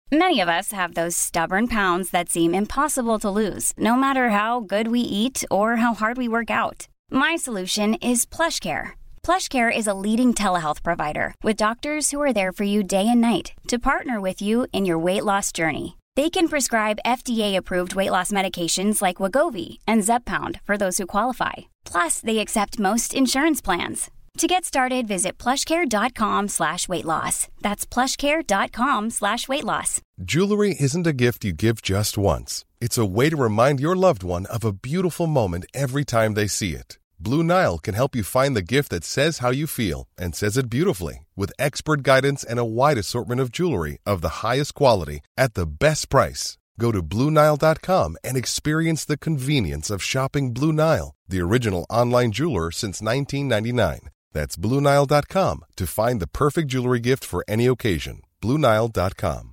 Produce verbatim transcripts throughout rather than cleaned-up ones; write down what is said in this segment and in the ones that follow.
Many of us have those stubborn pounds that seem impossible to lose, no matter how good we eat or how hard we work out. My solution is PlushCare. PlushCare is a leading telehealth provider with doctors who are there for you day and night to partner with you in your weight loss journey. They can prescribe F D A-approved weight loss medications like Wegovy and Zepbound for those who qualify. Plus, they accept most insurance plans. To get started, visit plushcare.com slash weight loss. That's plushcare.com slash weight loss. Jewelry isn't a gift you give just once. It's a way to remind your loved one of a beautiful moment every time they see it. Blue Nile can help you find the gift that says how you feel and says it beautifully, with expert guidance and a wide assortment of jewelry of the highest quality at the best price. Go to Blue Nile dot com and experience the convenience of shopping Blue Nile, the original online jeweler since nineteen ninety-nine. That's Blue Nile dot com to find the perfect jewelry gift for any occasion. Blue Nile dot com.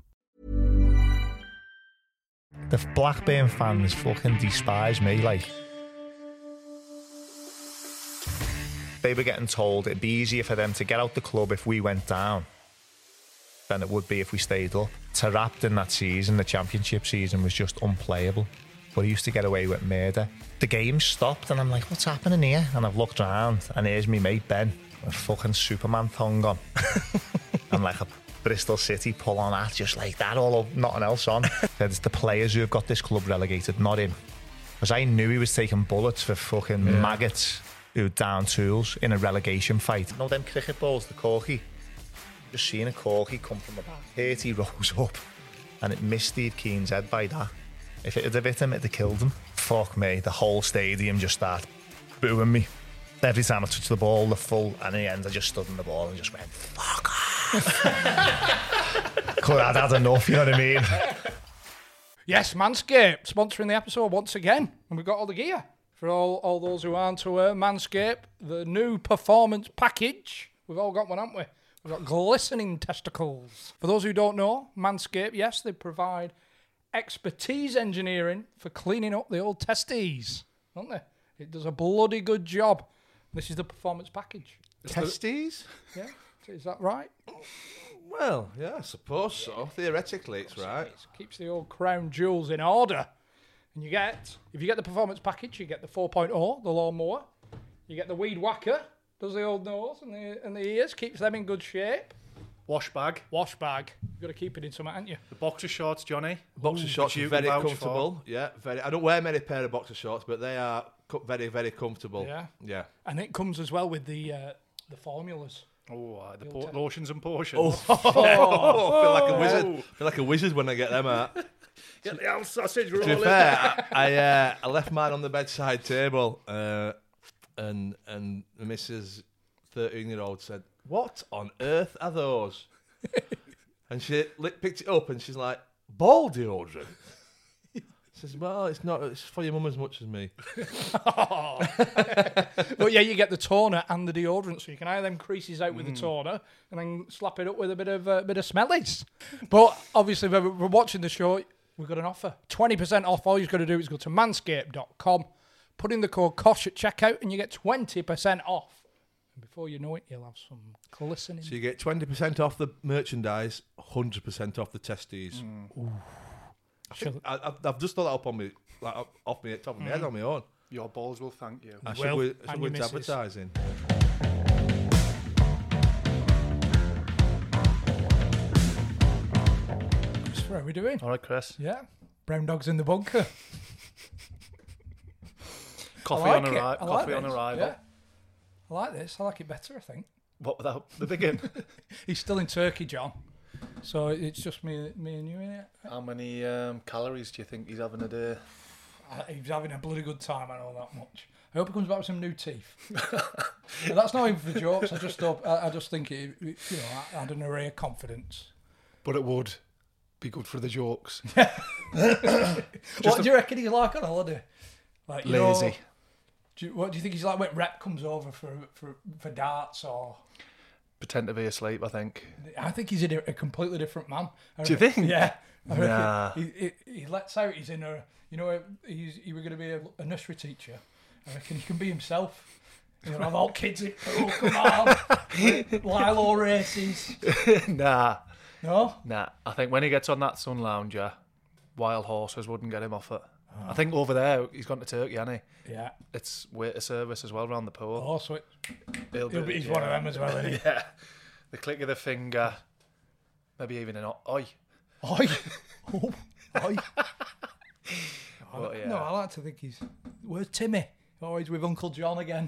The Blackburn fans fucking despise me, like. They were getting told it'd be easier for them to get out the club if we went down than it would be if we stayed up. Terrapton that season, the championship season, was just unplayable. But he used to get away with murder. The game stopped and I'm like, what's happening here? And I've looked around and here's me mate Ben with a fucking Superman tongue on. And like a Bristol City pull on hat, just like that, all of nothing else on. It's the players who have got this club relegated, not him. Because I knew he was taking bullets for fucking yeah. maggots who down tools in a relegation fight. You know them cricket balls, the corky? Just seeing a corky come from about thirty rows up and it missed Steve Keane's head by that. If it had hit him, it'd have killed him. Fuck me, the whole stadium just started booing me. Every time I touched the ball, the full, and in the end I just stood on the ball and just went, fuck off. Could I'd had enough, you know what I mean? Yes, Manscaped, sponsoring the episode once again. And we've got all the gear. For all, all those who aren't aware, Manscaped, the new performance package. We've all got one, haven't we? We've got glistening testicles. For those who don't know, Manscaped, yes, they provide expertise engineering for cleaning up the old testes, don't they? It does a bloody good job. This is the performance package. Testes? The, yeah, is that right? Well, yeah, I suppose so. Theoretically, it's right. It keeps the old crown jewels in order. And you get, if you get the performance package, you get the four point oh, the lawnmower. You get the weed whacker, does the old nose and the and the ears, keeps them in good shape. Wash bag. Wash bag. You've got to keep it in something, haven't you? The boxer shorts, Johnny. Boxer shorts are very comfortable. For. Yeah, very. I don't wear many pair of boxer shorts, but they are co- very, very comfortable. Yeah. Yeah. And it comes as well with the uh, the formulas. Oh, uh, the, the po- lotions and potions. Oh, oh, oh, I feel like a wizard. I feel like a wizard when I get them out. Get the old sausage rolling. To be fair, I I, uh, I left mine on the bedside table, uh, and and the missus thirteen-year-old said, "What on earth are those?" And she picked it up and she's like, "Ball deodorant." Says, "Well, it's not. It's for your mum as much as me." But yeah, you get the toner and the deodorant, so you can iron them creases out with mm. the toner and then slap it up with a bit of a uh, bit of smellies. But obviously, if we're watching the show, we've got an offer: twenty percent off. All you've got to do is go to manscaped dot com, put in the code KOSH at checkout, and you get twenty percent off. And before you know it, you'll have some glistening. So you get twenty percent off the merchandise, one hundred percent off the testes. Mm. I think I, I've, I've just thought that up on me, like off me top of my mm. head on my own. Your balls will thank you. I should well, go, I should go into advertising. How are we doing? All right, Chris. Yeah. Brown dog's in the bunker. Coffee like on arrival. Like Coffee on arrival. Yeah. I like this. I like it better, I think. What without the big in? He's still in Turkey, John. So it's just me, me and you in it. How many um, calories do you think he's having a day? Uh, he's having a bloody good time. I know that much. I hope he comes back with some new teeth. That's not even for jokes. I just hope, I, I just think it, you know, I had an array of confidence. But it would be good for the jokes. What do you reckon he's like on holiday? Like, you lazy. Know, do you, what do you think he's like when Rep comes over for for, for darts or? Pretend to be asleep, I think. I think he's a, a completely different man. I do you reckon, think? Yeah. I nah. He, he, he lets out. He's in a. You know, he's he was going to be a, a nursery teacher. I reckon he can be himself. You know, have all kids in. Oh, come on. Lilo races. Nah. No? Nah, I think when he gets on that sun lounger, wild horses wouldn't get him off it. I think over there, he's gone to Turkey, hasn't he? Yeah. It's waiter service as well around the pool. Oh, so it, He'll he'll be, he's yeah. one of them as well, isn't he? Yeah. The click of the finger, maybe even an o- oi. Oi. Oh, oi. But, yeah. No, I like to think he's... Where's Timmy? Oh, he's with Uncle John again.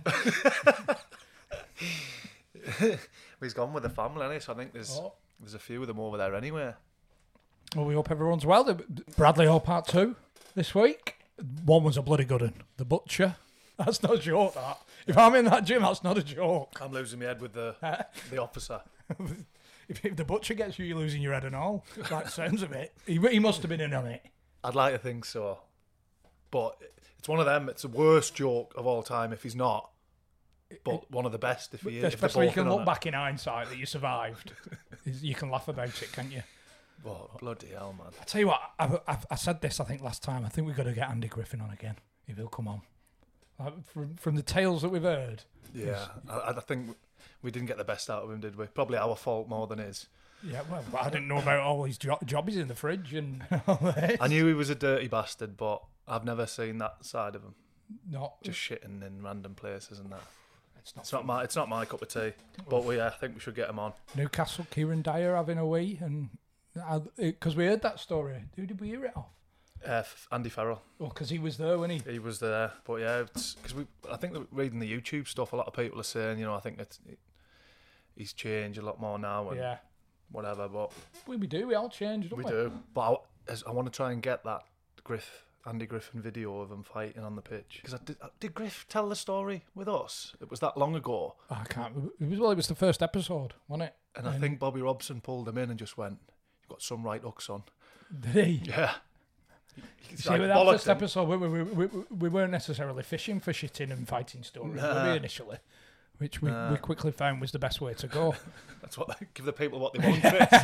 He's gone with the family, hasn't he? So I think there's Oh. there's a few of them over there anyway. Well, we hope everyone's well. The- Bradley Hall Part two this week. One was a bloody good one. The Butcher. That's not a joke, that. If I'm in that gym, that's not a joke. I'm losing my head with the the officer. If, if the Butcher gets you, you're losing your head and all. That sounds of it. He, he must have been in on it. I'd like to think so, but it's one of them. It's the worst joke of all time if he's not, but one of the best if he is. if they're Especially you both can in look on it. back in hindsight that you survived. You can laugh about it, can't you? Oh, bloody hell, man! I tell you what, I, I, I said this I think last time. I think we've got to get Andy Griffin on again if he'll come on. Like, from from the tales that we've heard. Yeah, I, I think we didn't get the best out of him, did we? Probably our fault more than his. Yeah, well, but I didn't know about all his jo- jobbies in the fridge and all this. I knew he was a dirty bastard, but I've never seen that side of him. Not Just shitting in random places and that. it's not, It's not my it's not my cup of tea. But we I think we should get him on. Newcastle. Kieran Dyer having a wee, and because we heard that story. Who did we hear it off? Uh, F- Andy Farrell, Well, because he was there, wasn't he? he was there. But yeah, because we I think that reading the YouTube stuff, a lot of people are saying, you know, I think it's, it, he's changed a lot more now and Yeah, whatever. But we, we do. We all changed, don't we we? do. But I, as I want to try and get that Griff Andy Griffin video of him fighting on the pitch. Because I did, did Griff tell the story with us? It was that long ago. I can't. It was well. It was the first episode, wasn't it? And I think Bobby Robson pulled him in and just went, "You've got some right hooks on." Did he? Yeah. He's See, like, with that bollocked first him. episode, we, we, we, we, we weren't necessarily fishing for shitting and fighting stories, were Nah. we, initially? Which we, Nah. we quickly found was the best way to go. That's what give the people what they want.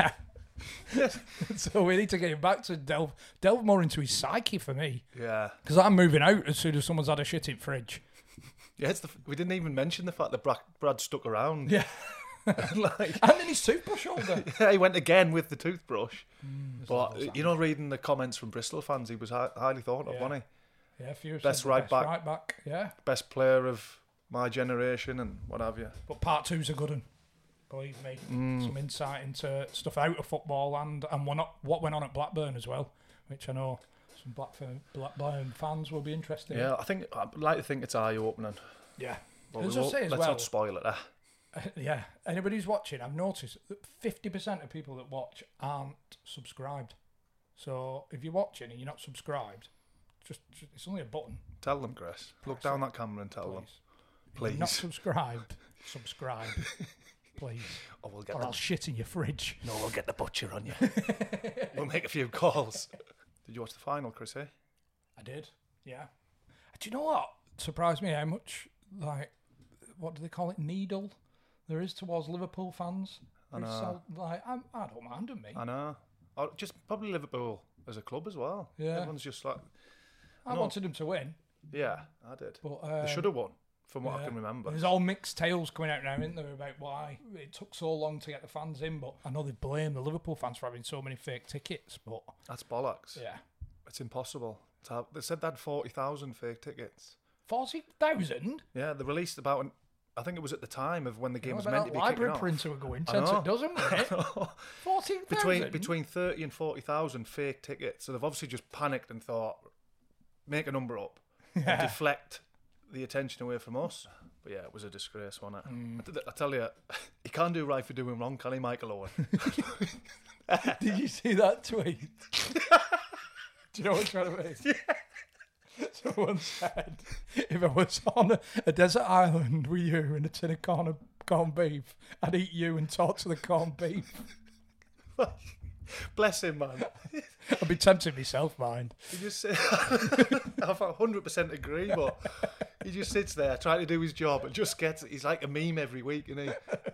Chris. So we need to get him back to delve delve more into his psyche for me. Yeah. Because I'm moving out as soon as someone's had a shit in fridge. Yeah, it's the, we didn't even mention the fact that Brad, Brad stuck around. Yeah. like, And then his toothbrush holder. yeah, he went again with the toothbrush. Mm, but, you know, reading the comments from Bristol fans, he was hi- highly thought of, Yeah. wasn't he? Yeah, a few Best said the right best back. right back. Yeah. Best player of my generation and what have you. But part two's a good one. Believe me. Mm. Some insight into stuff out of football and, and what, not, what went on at Blackburn as well, which I know some Blackburn, Blackburn fans will be interested in. Yeah, I think I'd like to think it's eye-opening. Yeah. But As we I won't- say as let's well, not spoil it. Eh? yeah, anybody who's watching, I've noticed that fifty percent of people that watch aren't subscribed. So if you're watching and you're not subscribed, just, just it's only a button. Tell them, Chris. Look down that camera and tell them. Please. If you're not Please. subscribed, subscribe. Please. Or we'll get Or the, I'll shit in your fridge. no, we'll get the butcher on you. We'll make a few calls. Did you watch the final, Chris? Eh? I did, yeah. Do you know what? Surprised me how much, like, what do they call it, needle there is towards Liverpool fans. I It's know. so, like, I'm, I don't mind them, mate. I know. Or just probably Liverpool as a club as well. Yeah. Everyone's just like, I no. wanted them to win, yeah, I did. but um, They should have won, from what I yeah. can remember. There's all mixed tales coming out now, isn't there, about why it took so long to get the fans in. But I know they blame the Liverpool fans for having so many fake tickets. But That's bollocks. yeah, It's impossible. To have, they said they had forty thousand fake tickets. forty thousand. Yeah, they released about, an, I think it was at the time of when the game was meant to be library kicking printer we're going I tense know. it doesn't it? off. Fourteen between thousand. between thirty and forty thousand fake tickets. So they've obviously just panicked and thought, make a number up, and deflect the attention away from us. But yeah, it was a disgrace, wasn't it? Mm. I, did- I tell you, he can't do right for doing wrong, can he, Michael Owen? Did you see that tweet? Do you know what I'm trying to mean? Yeah. Someone said, if I was on a, a desert island with you and a tin of corn, corned beef, I'd eat you and talk to the corned beef. Bless him, man. I'd be tempted myself, mind. He just sit- I one hundred percent agree, but he just sits there trying to do his job and just gets it. He's like a meme every week, isn't he?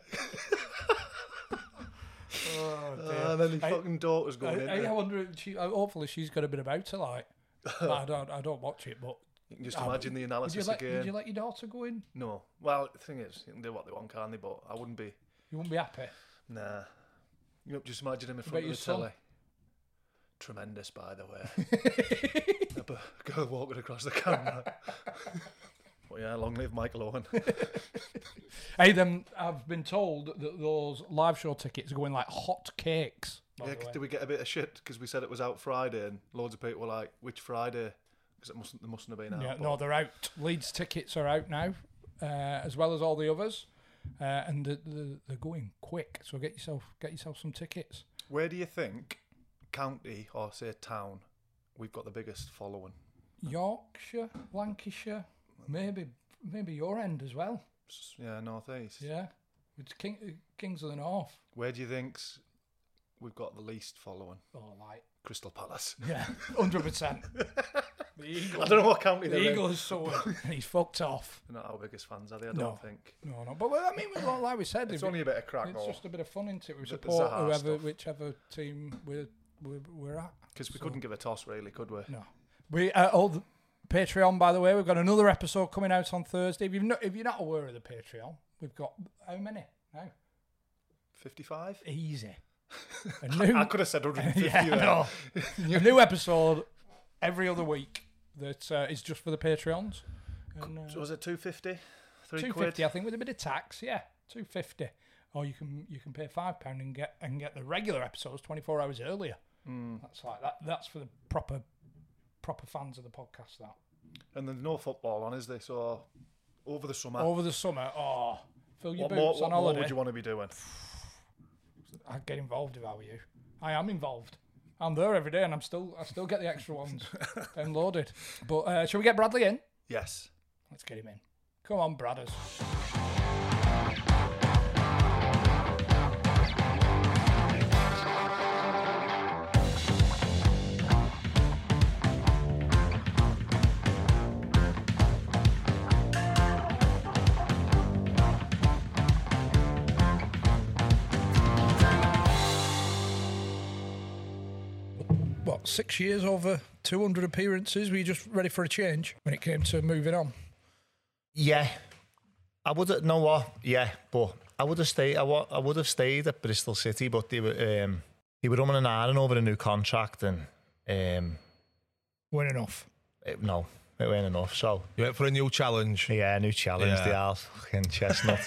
Oh, Uh, and then his I- fucking daughter's I, going in. I, I there. wonder if she, uh, hopefully she's got a bit about her, like. But I don't, I don't watch it, but. You can just I- imagine the Would you, analysis let, again. would you let your daughter go in? No. Well, the thing is, you can do what they want, can't they? But I wouldn't be. You wouldn't be happy. Nah. You know, just imagine him in About front your of the son? telly. Tremendous, by the way. A b- girl walking across the camera. Well, yeah, long live Michael Owen. Hey, then I've been told that those live show tickets are going like hot cakes. by Yeah, the 'cause way. did we get a bit of shit because we said it was out Friday and loads of people were like, which Friday? Because it mustn't, they mustn't have been out. Yeah, but no, they're out. Leeds tickets are out now, uh, as well as all the others, uh, and the, the, they're going quick. So get yourself get yourself some tickets. Where do you think, county or say town, we've got the biggest following? Yorkshire, Lancashire, maybe maybe your end as well. S- Yeah, North East. Yeah, it's King, Kings of the North. Where do you think's we've got the least following? Oh, like Crystal Palace. yeah, hundred percent. The Eagle. I don't know what county The they're in. Eagle is so he's fucked off. They're not our biggest fans, are they? I No. don't think. No, no, but well, I mean, well, like we said, It's if only a bit of crack, it's though. just a bit of fun, isn't it? We Bit of support Zaha whoever, stuff. whichever team we're we're, we're at. Because we So- couldn't give a toss, really, could we? No, we uh, oh, the Patreon. By the way, we've got another episode coming out on Thursday. If you've not, if you're not aware of the Patreon, we've got how many now? fifty-five? Easy. A new, I could have said one hundred fifty yeah, I there. know. A new episode every other week that uh, is just for the Patreons. And, uh, So was it two fifty? Three Two quid? fifty, I think, with a bit of tax. Yeah, two fifty. Or you can you can pay five pound and get and get the regular episodes twenty four hours earlier. Mm. That's like that. That's for the proper proper fans of the podcast. That And there's no football on, is there? So over the summer, over the summer. Oh, fill your what, more, boots what on more holiday. would you want to be doing? I'd get involved if I were you. I am involved. I'm there every day, and I'm still I still get the extra ones downloaded. But uh, shall we get Bradley in? Yes. Let's get him in. Come on, Bradders. What, six years over two hundred appearances? Were you just ready for a change when it came to moving on? Yeah, I would have. Know what? Yeah, but I would have stayed. I, wa- I would have stayed at Bristol City, but they were um, they were umming and ahhing over a new contract, and um, Weren't enough. it, no, it weren't enough. So You went for a new challenge. yeah, new challenge. Yeah. The Al fucking chestnut.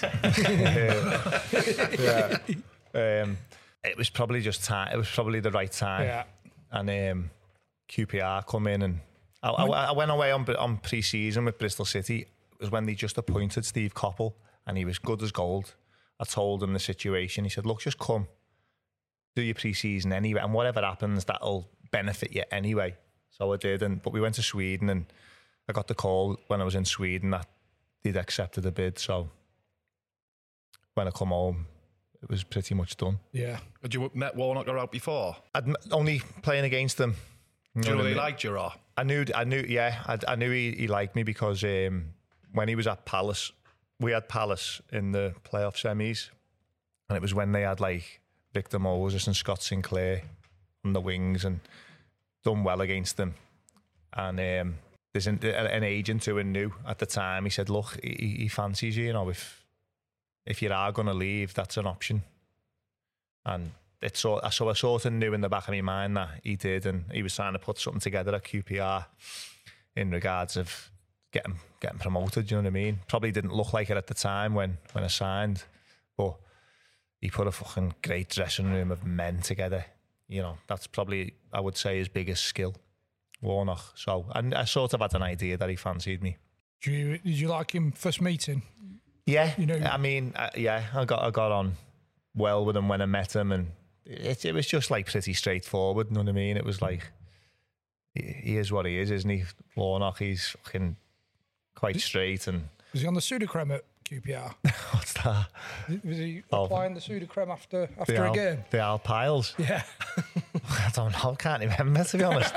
yeah, um, it was probably just time. It was probably the right time. Yeah. And um, Q P R come in, and I, I, I went away on on pre-season with Bristol City. It was when they just appointed Steve Coppell, and he was good as gold. I told him the situation. He said, "Look, just come, do your pre-season anyway, and whatever happens, that'll benefit you anyway." So I did, and but we went to Sweden, and I got the call when I was in Sweden that they'd accepted the bid. So when I come home, it was pretty much done. Yeah. Had you met Warnock or out before? I'd m- only playing against them. Do you know what I he mean? liked you or? I knew, I knew, yeah, I, I knew he, he liked me because um, when he was at Palace, we had Palace in the playoff semis, and it was when they had like Victor Moses and Scott Sinclair on the wings and done well against them. And um, there's an, an agent who knew at the time. He said, "Look, he, he fancies you. You know, if if you are going to leave, that's an option." And it's so, so I sort of knew in the back of my mind that he did, and he was trying to put something together at Q P R in regards of getting getting promoted. You know what I mean? Probably didn't look like it at the time when when I signed, but he put a fucking great dressing room of men together. You know, that's probably, I would say, his biggest skill, Warnock. So and I sort of had an idea that he fancied me. Did you, did you like him first meeting? Yeah, You know- I mean, uh, yeah, I got I got on well with him when I met him, and it it was just like pretty straightforward. You know what I mean? It was like he, he is what he is, isn't he? Warnock, he's fucking quite straight. And Was he on the Sudocrem at Q P R? what's that? Was he Oh. applying the Sudocrem after after the a Al, game? the Al Piles. Yeah. I don't know. I can't remember, to be honest.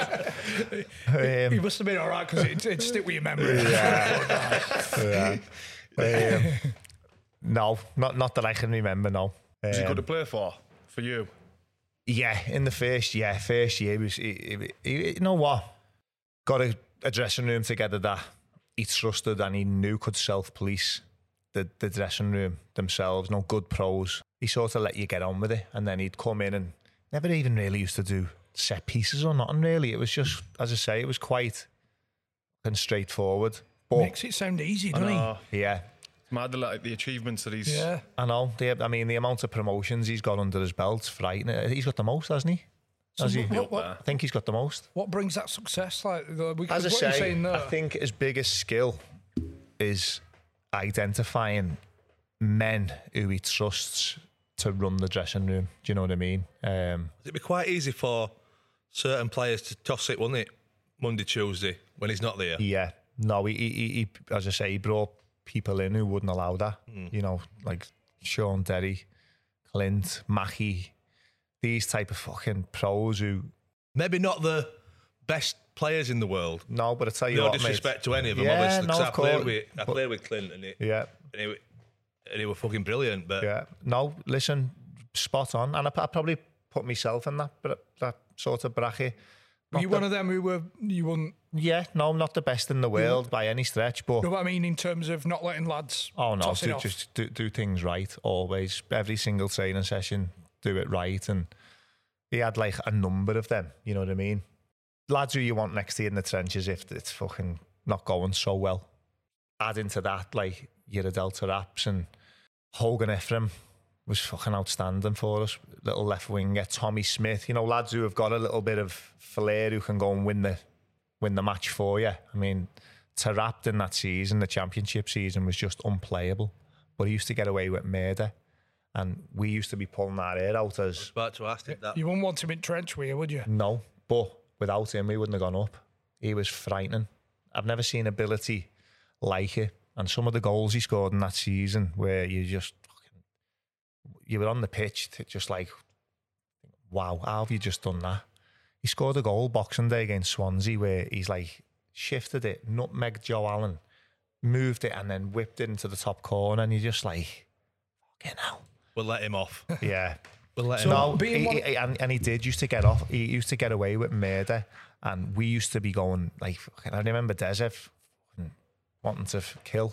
He um, must have been all right because it, it'd stick with your memory. yeah. Um, no, not not that I can remember. No. Was he Um, good to play for? For you? Yeah, in the first yeah first year, he was he, he, he, you know what, got a, a dressing room together that he trusted and he knew could self police the the dressing room themselves. No good pros, he sort of let you get on with it, and then he'd come in and never even really used to do set pieces or nothing really. It was just, as I say, it was quite and straightforward. But makes it sound easy, doesn't know. he? yeah, It's mad the, like, the achievements that he's. Yeah. I know. The, I mean, the amount of promotions he's got under his belt's frightening. He's got the most, hasn't he? Has he? what, what, I think he's got the most. what brings that success? Like, the- we, As I what you're say, saying there. I think his biggest skill is identifying men who he trusts to run the dressing room. Do you know what I mean? Um, It'd be quite easy for certain players to toss it, wouldn't it? Monday, Tuesday, when he's not there. yeah. No, he, he, he, he, as I say, he brought people in who wouldn't allow that. Mm. You know, like Sean Derry, Clint, Mackie, these type of fucking pros who. Maybe not the best players in the world. No, but I tell you No what, disrespect mate. to any of them, Yeah, obviously. 'cause no, I of played course. with I But- played with Clint, and he, Yeah, and he, and he were fucking brilliant. But yeah. No, listen, spot on. And I, I probably put myself in that that, that sort of bracket. Were Not you the- one of them who were, you wouldn't, Yeah, no, not the best in the world by any stretch, but know what I mean, in terms of not letting lads oh no, toss it do, off? just do, do things right always. Every single training session, do it right. And he had like a number of them, you know what I mean? Lads who you want next to you in the trenches if it's fucking not going so well. Add into that like your Delta Raps and Hogan Ephraim was fucking outstanding for us. Little left winger, Tommy Smith, you know, lads who have got a little bit of flair who can go and win the win the match for you. I mean, Tarapt in that season, the championship season, was just unplayable. But he used to get away with murder. And we used to be pulling our hair out as, about to ask him that. You wouldn't want him in trench, were you, would you? no. But without him, we wouldn't have gone up. He was frightening. I've never seen ability like it. And some of the goals he scored in that season where you just, fucking, you were on the pitch, to just like, wow, how have you just done that? He scored a goal Boxing Day against Swansea where he's like shifted it, nutmegged Joe Allen, moved it and then whipped it into the top corner, and you're just like, fucking hell. We'll let him off. Yeah. We'll let So- him No, off. being he, one- he- and, and he did used to get off. He used to get away with murder, and we used to be going like. fucking- I remember Dezev fucking wanting to f- kill,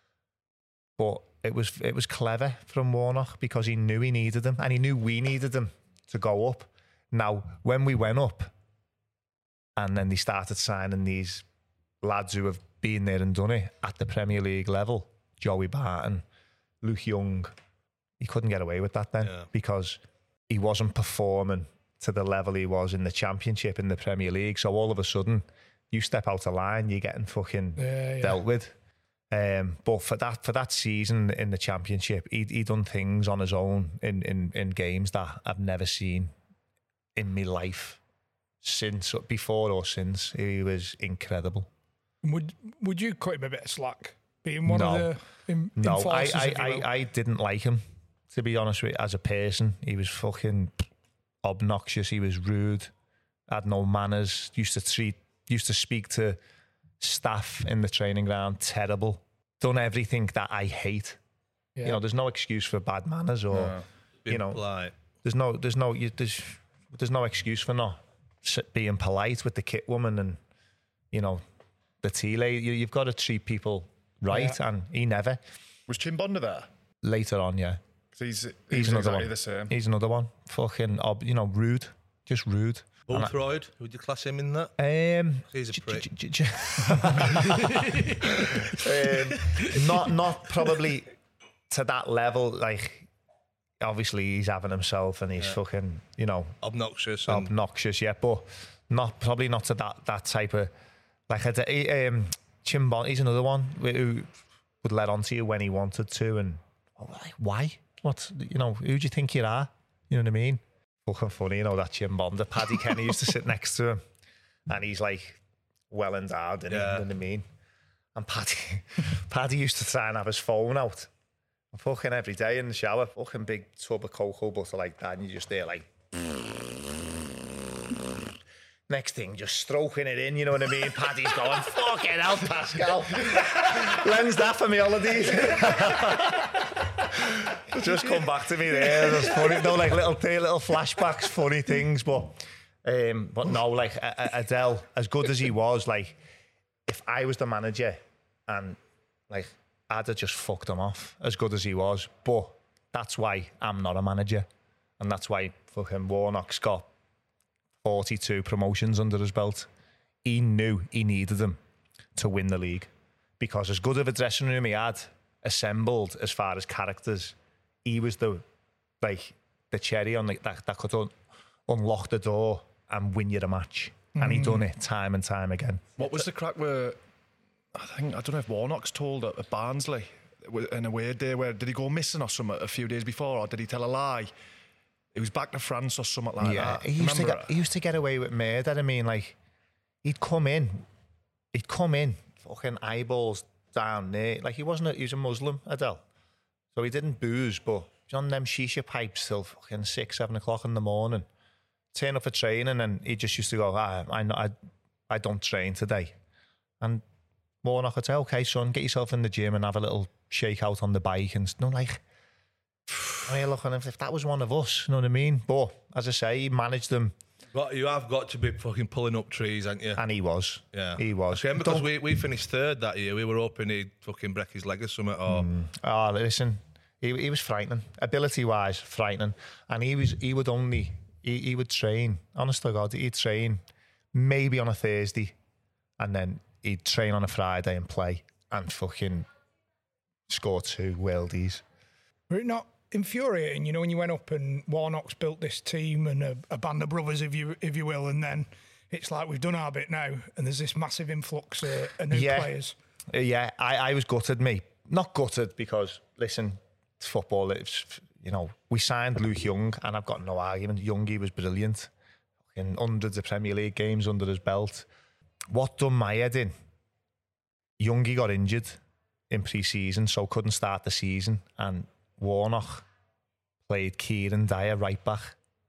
but it was it was clever from Warnock because he knew he needed them, and he knew we needed them to go up. Now, when we went up, and then they started signing these lads who have been there and done it at the Premier League level, Joey Barton, Luke Young. He couldn't get away with that then Yeah. because he wasn't performing to the level he was in the Championship in the Premier League. So all of a sudden, you step out of line, you're getting fucking Yeah, yeah. dealt with. Um, but for that for that season in the Championship, he he done things on his own in, in, in games that I've never seen in my life since, before or since. He was incredible. Would Would you cut him a bit of slack, being one No. of the in, No, I, enforcers, I, if you I, will? I didn't like him, to be honest with you. As a person, he was fucking obnoxious. He was rude, had no manners, used to treat, used to speak to staff in the training ground terrible. Done everything that I hate. Yeah. You know, there's no excuse for bad manners or, No. Being you know, polite. there's no, there's no, you, there's, there's no excuse for not s- being polite with the kit woman and, you know, the tea lady. You, you've got to treat people right, Yeah. and he never. Was Chimbonda there? Later on, yeah. 'Cause he's He's he's another exactly one. the same. He's another one. Fucking, ob- you know, rude. Just rude. And I- Boothroyd, would you class him in that? Um, He's a j- prick. j- j- j- um, not, not probably to that level. Like, obviously, he's having himself, and he's fucking, you know, Obnoxious. And obnoxious. Yeah, but not probably not to that that type of like. A, he, um, Chimbon, he's another one who would let on to you when he wanted to, and oh, like, why? What, you know? Who do you think you are? You know what I mean? Fucking funny, you know, that Chimbonda. Paddy Kenny used to sit next to him, and he's like well endowed, and Yeah. you know what I mean? And Paddy, Paddy used to try and have his phone out, fucking every day in the shower, fucking big tub of cocoa butter like that, and you just there like. Next thing, just stroking it in, you know what I mean? Paddy's going, fucking hell, Pascal. Lens that for me holidays. Just come back to me there. It's funny, no, like little little flashbacks, funny things, but um, but no, like uh, Adele, as good as he was, like if I was the manager and like I'd have just fucked him off, as good as he was. But that's why I'm not a manager. And that's why fucking Warnock's got forty-two promotions under his belt. He knew he needed them to win the league. Because as good of a dressing room he had assembled as far as characters, he was the like the cherry on the, that, that could un, unlock the door and win you the match. Mm. And he done it time and time again. What was the crack where, I think, I don't know if Warnock's told at, at Barnsley, in a weird day, where did he go missing or something a few days before, or did he tell a lie? He was back to France or something like yeah, that. He used, to Remember get, he used to get away with murder. I mean, like, he'd come in, he'd come in, fucking eyeballs down there. Like, he wasn't a, he was a Muslim, Adele. So he didn't booze, but he's on them shisha pipes till fucking six, seven o'clock in the morning. Turn up for training, and he just used to go, ah, I, I, I don't train today. And Warnock would say, okay, son, get yourself in the gym and have a little shake out on the bike. And no, like, I mean, look, if that was one of us, you know what I mean? But as I say, he managed them. But you have got to be fucking pulling up trees, haven't you? And he was. Yeah. He was. Okay, because we, we finished third that year. We were hoping he'd fucking break his leg or something. Or... Mm. Oh, listen, he he was frightening. Ability-wise, frightening. And he was he would only, he, he would train, honest to God, he'd train maybe on a Thursday, and then he'd train on a Friday and play and fucking score two worldies. Were it not infuriating, you know, when you went up and Warnock's built this team and a, a band of brothers, if you if you will, and then it's like we've done our bit now, and there's this massive influx uh, of new yeah. players. Uh, yeah, I, I was gutted, mate. Not gutted because, listen, it's football. It's, you know, we signed Luke Young, and I've got no argument. Youngie was brilliant. In hundreds of Premier League games under his belt. What done my head in? Youngie got injured in pre-season, so couldn't start the season, and Warnock played Kieran Dyer right back,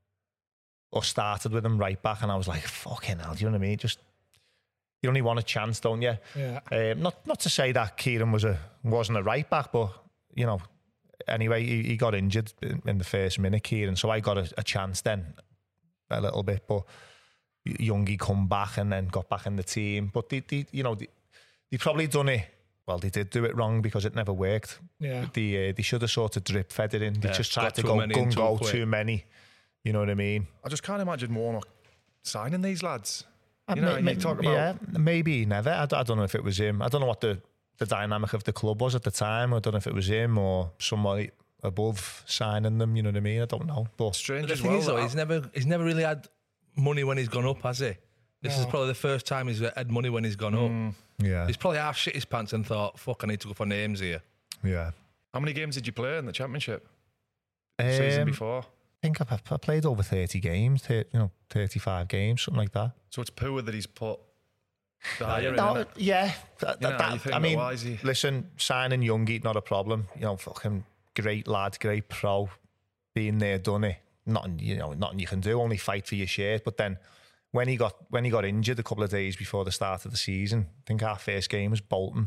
or started with him right back, and I was like, fucking hell, do you know what I mean? Just, you only want a chance, don't you? Yeah. Um, not not to say that Kieran was a wasn't a right back, but you know, anyway, he, he got injured in, in the first minute, Kieran, so I got a, a chance then, a little bit, but Youngie come back and then got back in the team, but they, they you know, they, they probably done it. Well, they did do it wrong because it never worked. Yeah. They, uh, they should have sort of drip fed it in. They yeah, just tried to too go gun too go quick. too many. You know what I mean? I just can't imagine Warnock signing these lads. Uh, You know, ma- you ma- talk about... yeah, maybe never. I, d- I don't know if it was him. I don't know what the, the dynamic of the club was at the time. I don't know if it was him or somebody above signing them. You know what I mean? I don't know. But Strange The as thing well. is, though, that- he's never he's never really had money when he's gone up, has he? This No. is probably the first time he's had money when he's gone Mm. up. yeah, He's probably half shit his pants and thought, fuck, I need to go for names here. yeah. How many games did you play in the Championship? Season Um, before? I think I've, I played over thirty games. thirty, you know, thirty-five games, something like that. So it's poor that he's put Dyer in, No, innit? yeah. That, You know, that- you think, I mean, why is he- listen, signing Youngie, not a problem. You know, fucking great lad, great pro, being there, done it. Nothing, you know, nothing you can do. Only fight for your shirt. But then, when he got when he got injured a couple of days before the start of the season, I think our first game was Bolton,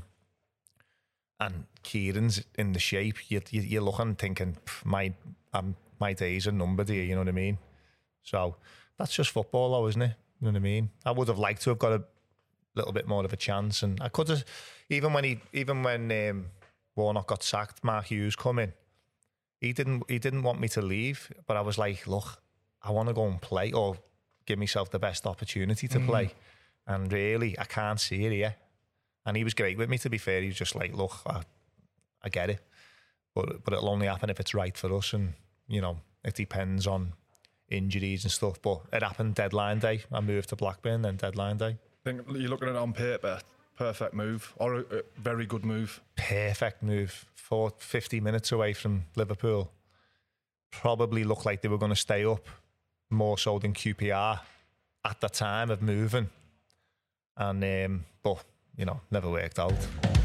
and Kieran's in the shape. You, you, you're looking, thinking, my um, my days are numbered here. You know what I mean? So that's just football, though, isn't it? You know what I mean? I would have liked to have got a little bit more of a chance, and I could have, even when he, even when um, Warnock got sacked, Mark Hughes come in. He didn't, he didn't want me to leave, but I was like, look, I want to go and play, or give myself the best opportunity to mm. play, and really, I can't see it here. And he was great with me. To be fair, he was just like, look, I, I get it, but but it'll only happen if it's right for us, and you know, it depends on injuries and stuff. But it happened deadline day. I moved to Blackburn, then deadline day. I think you're looking at it on paper, perfect move, or a, a very good move. Perfect move. For fifty minutes away from Liverpool. Probably looked like they were going to stay up more so than Q P R at the time of moving. And um, but you know, never worked out.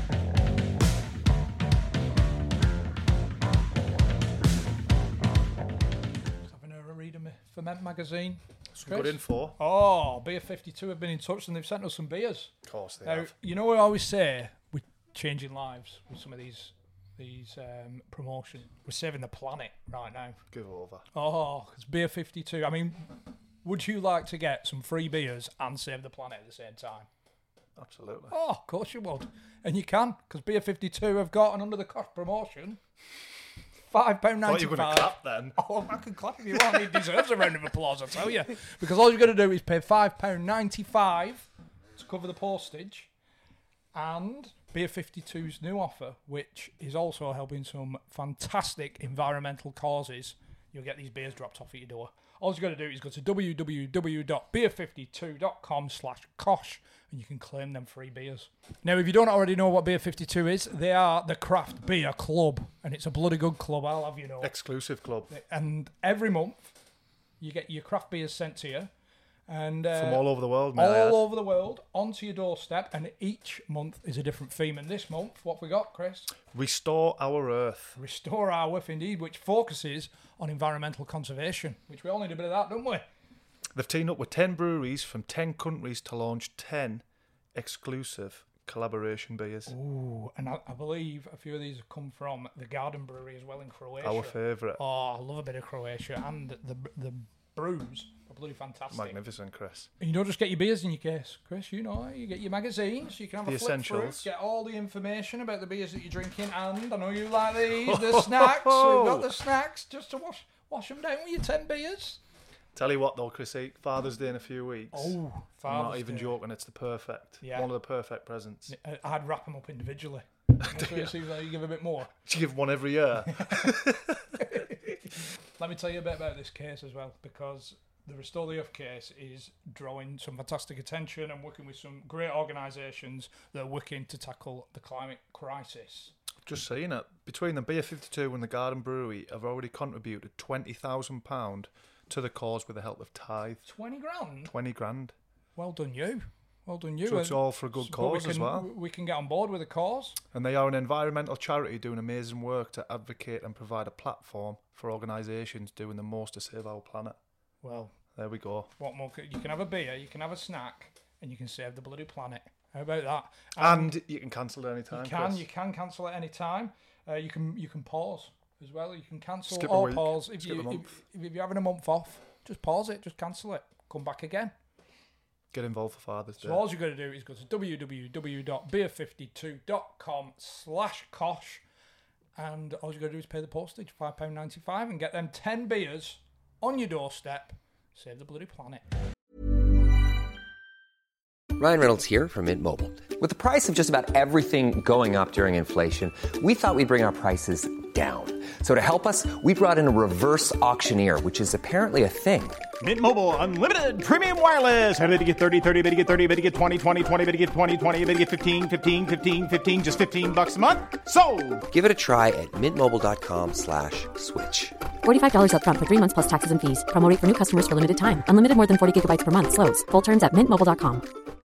Having a read of my Ferment magazine. Some good info. Oh, Beer fifty-two have been in touch and they've sent us some beers. Of course they Now, have. you know what I always say? We're changing lives with some of these these um, promotions. We're saving the planet right now. Give over. Oh, it's Beer fifty-two. I mean, would you like to get some free beers and save the planet at the same time? Absolutely. Oh, of course you would. And you can, because Beer fifty-two have got an under the cost promotion. five pounds Thought you ninety-five. were going to clap then. Oh, I can clap if you want. He deserves a round of applause, I tell you. Because all you've got to do is pay five pounds ninety-five to cover the postage. And Beer fifty-two's new offer, which is also helping some fantastic environmental causes. You'll get these beers dropped off at your door. All you've got to do is go to w w w dot beer fifty-two dot com slash kosh and you can claim them free beers. Now, if you don't already know what Beer fifty-two is, they are the craft beer club. And it's a bloody good club, I'll have you know. Exclusive club. And every month, you get your craft beers sent to you. And uh, From all over the world, man. all over the world, onto your doorstep, and each month is a different theme. And this month, what have we got, Chris? Restore our earth. Restore Our Earth, indeed, which focuses on environmental conservation, which we all need a bit of that, don't we? They've teamed up with ten breweries from ten countries to launch ten exclusive collaboration beers. Ooh, and I, I believe a few of these have come from the Garden Brewery as well in Croatia. Our favourite. Oh, I love a bit of Croatia, and the the brews are bloody fantastic. Magnificent, Chris. And you don't just get your beers in your case, Chris. You know, you get your magazines. You can have The a flip through, essentials. get all the information about the beers that you're drinking, and I know you like these, the snacks. We've got the snacks just to wash wash them down with your ten beers. Tell you what though, Chrissy, Father's Day in a few weeks. Oh, I'm Father's not even Day. joking, it's the perfect. Yeah. One of the perfect presents. I- I'd wrap them up individually. That's what it seems like you give a bit more. You give one every year. Let me tell you a bit about this case as well, because the Restore the Earth case is drawing some fantastic attention and working with some great organisations that are working to tackle the climate crisis. Just saying it. Between the Beer fifty-two and the Garden Brewery have already contributed twenty thousand pounds to the cause with the help of Tithe. twenty grand? twenty grand. Well done, you. Well done, you. So it's And- all for a good but we cause as can- well. We can get on board with the cause. And they are an environmental charity doing amazing work to advocate and provide a platform for organisations doing the most to save our planet. Well, There we go. what more? could- You can have a beer, you can have a snack, and you can save the bloody planet. How about that? And you can cancel at any time. You can, Chris. you can cancel at any time. Uh, you can, you can pause as well. You can cancel Skip a or week, pause if skip you a month. if, if you're having a month off. Just pause it. Just cancel it. Come back again. Get involved for Father's Day. So all you've got to do is go to w w w dot beer fifty-two dot com slash kosh, and all you've got to do is pay the postage, five pounds ninety-five, and get them ten beers on your doorstep. Save the bloody planet. Ryan Reynolds here from Mint Mobile. With the price of just about everything going up during inflation, we thought we'd bring our prices down. So to help us, we brought in a reverse auctioneer, which is apparently a thing. Mint Mobile Unlimited Premium Wireless. How to get thirty, thirty, how to get thirty, how to get twenty, twenty, twenty, how to get twenty, twenty, how to get fifteen, fifteen, fifteen, fifteen, just fifteen bucks a month? Sold! Give it a try at mintmobile.com slash switch. forty-five dollars up front for three months plus taxes and fees. Promo rate for new customers for limited time. Unlimited more than forty gigabytes per month. Slows full terms at mint mobile dot com.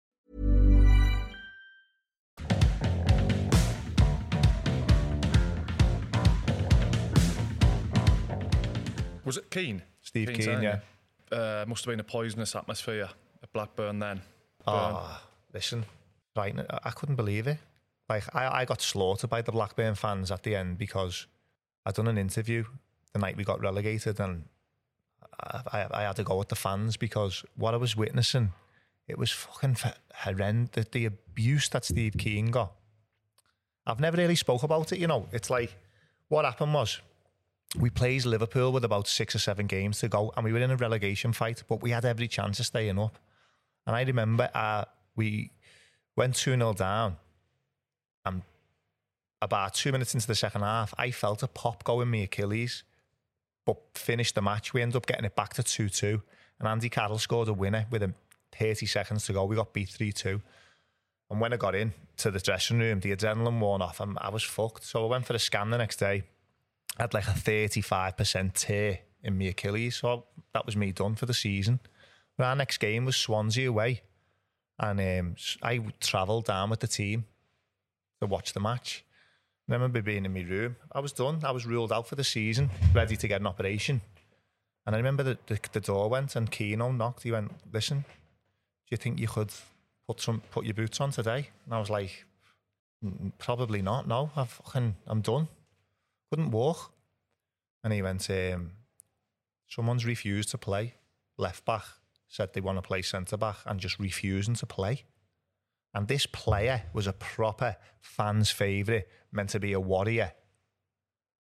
Was it Keane? Steve Keane, sang yeah. it. Uh, must have been a poisonous atmosphere at Blackburn then. Oh, listen, right, I- I couldn't believe it. Like, I, I got slaughtered by the Blackburn fans at the end because I'd done an interview the night we got relegated, and I, I, I had to go with the fans because what I was witnessing, it was fucking horrendous. The, the abuse that Steve Keane got. I've never really spoke about it, you know. It's like, what happened was, we played Liverpool with about six or seven games to go, and we were in a relegation fight, but we had every chance of staying up. And I remember uh, we went two nil down, and about two minutes into the second half, I felt a pop go in my Achilles, but finished the match. We ended up getting it back to two two, and Andy Carroll scored a winner with a thirty seconds to go. We got beat three two. And when I got in to the dressing room, the adrenaline worn off, and I was fucked. So I went for a scan the next day. I had like a thirty-five percent tear in my Achilles, so that was me done for the season. But our next game was Swansea away, and um, I travelled down with the team to watch the match. I remember being in my room. I was done. I was ruled out for the season, ready to get an operation. And I remember the, the, the door went and Keno knocked. He went, "Listen, do you think you could put some put your boots on today?" And I was like, "Probably not. No, I've fucking, I'm done. Couldn't walk." And he went, um, "Someone's refused to play. Left back said they want to play centre back and just refusing to play." And this player was a proper fan's favourite, meant to be a warrior.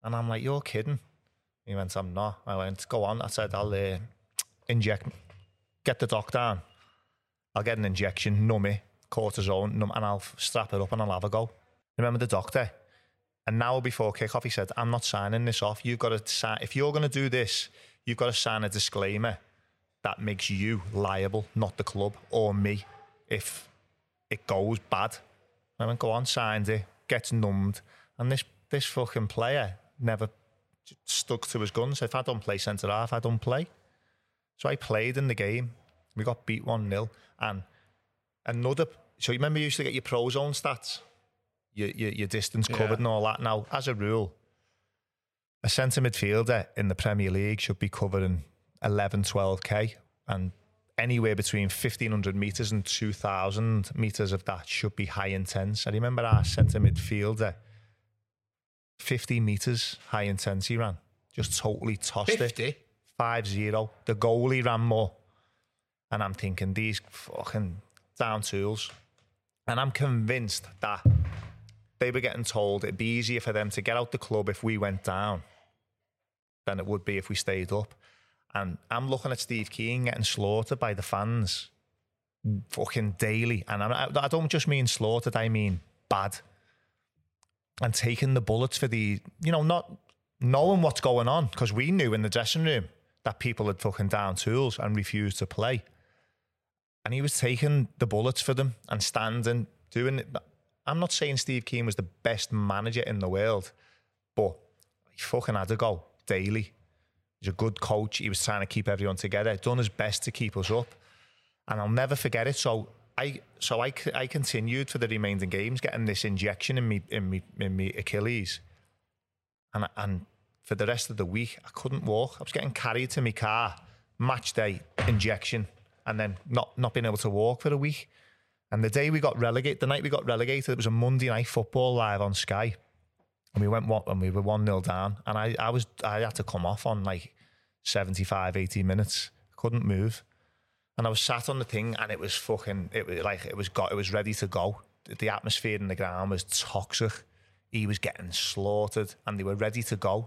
And I'm like, you're kidding. He went, I'm not. I went, go on. I said, I'll uh, inject, get the doc down. I'll get an injection, numb it, cortisone, numb, and I'll strap it up and I'll have a go. Remember the doctor? An hour before kickoff, he said, I'm not signing this off. You've got to sign, if you're going to do this, you've got to sign a disclaimer that makes you liable, not the club or me, if it goes bad. I went, go on, signed it, gets numbed. And this this fucking player never stuck to his guns. If I don't play centre half, I don't play. So I played in the game. We got beat one nil. And another, so you remember you used to get your pro zone stats, your, your, your distance Yeah. covered and all that. Now, as a rule, a centre midfielder in the Premier League should be covering eleven, twelve K, and anywhere between fifteen hundred metres and two thousand metres of that should be high intense. I remember our centre midfielder, fifty metres high intense he ran. Just totally tossed fifty? it. five zero. The goalie ran more. And I'm thinking, these fucking down tools. And I'm convinced that they were getting told it'd be easier for them to get out the club if we went down than it would be if we stayed up. And I'm looking at Steve Keane getting slaughtered by the fans fucking daily. And I'm, I don't just mean slaughtered, I mean bad. And taking the bullets for the, you know, not knowing what's going on, because we knew in the dressing room that people had fucking down tools and refused to play. And he was taking the bullets for them and standing, doing it. I'm not saying Steve Keane was the best manager in the world, but he fucking had to go daily. He's a good coach. He was trying to keep everyone together, done his best to keep us up. And I'll never forget it. So I so I, I continued for the remaining games, getting this injection in me in me in me Achilles. And and for the rest of the week, I couldn't walk. I was getting carried to my car, match day, injection, and then not, not being able to walk for a week. And the day we got relegated, the night we got relegated, it was a Monday night football live on Sky. And we went one, and we were one nil down. And I, I was I had to come off on like seventy-five, eighty minutes. I couldn't move. And I was sat on the thing, and it was fucking, it was like, it was got, it was ready to go. The atmosphere in the ground was toxic. He was getting slaughtered, and they were ready to go.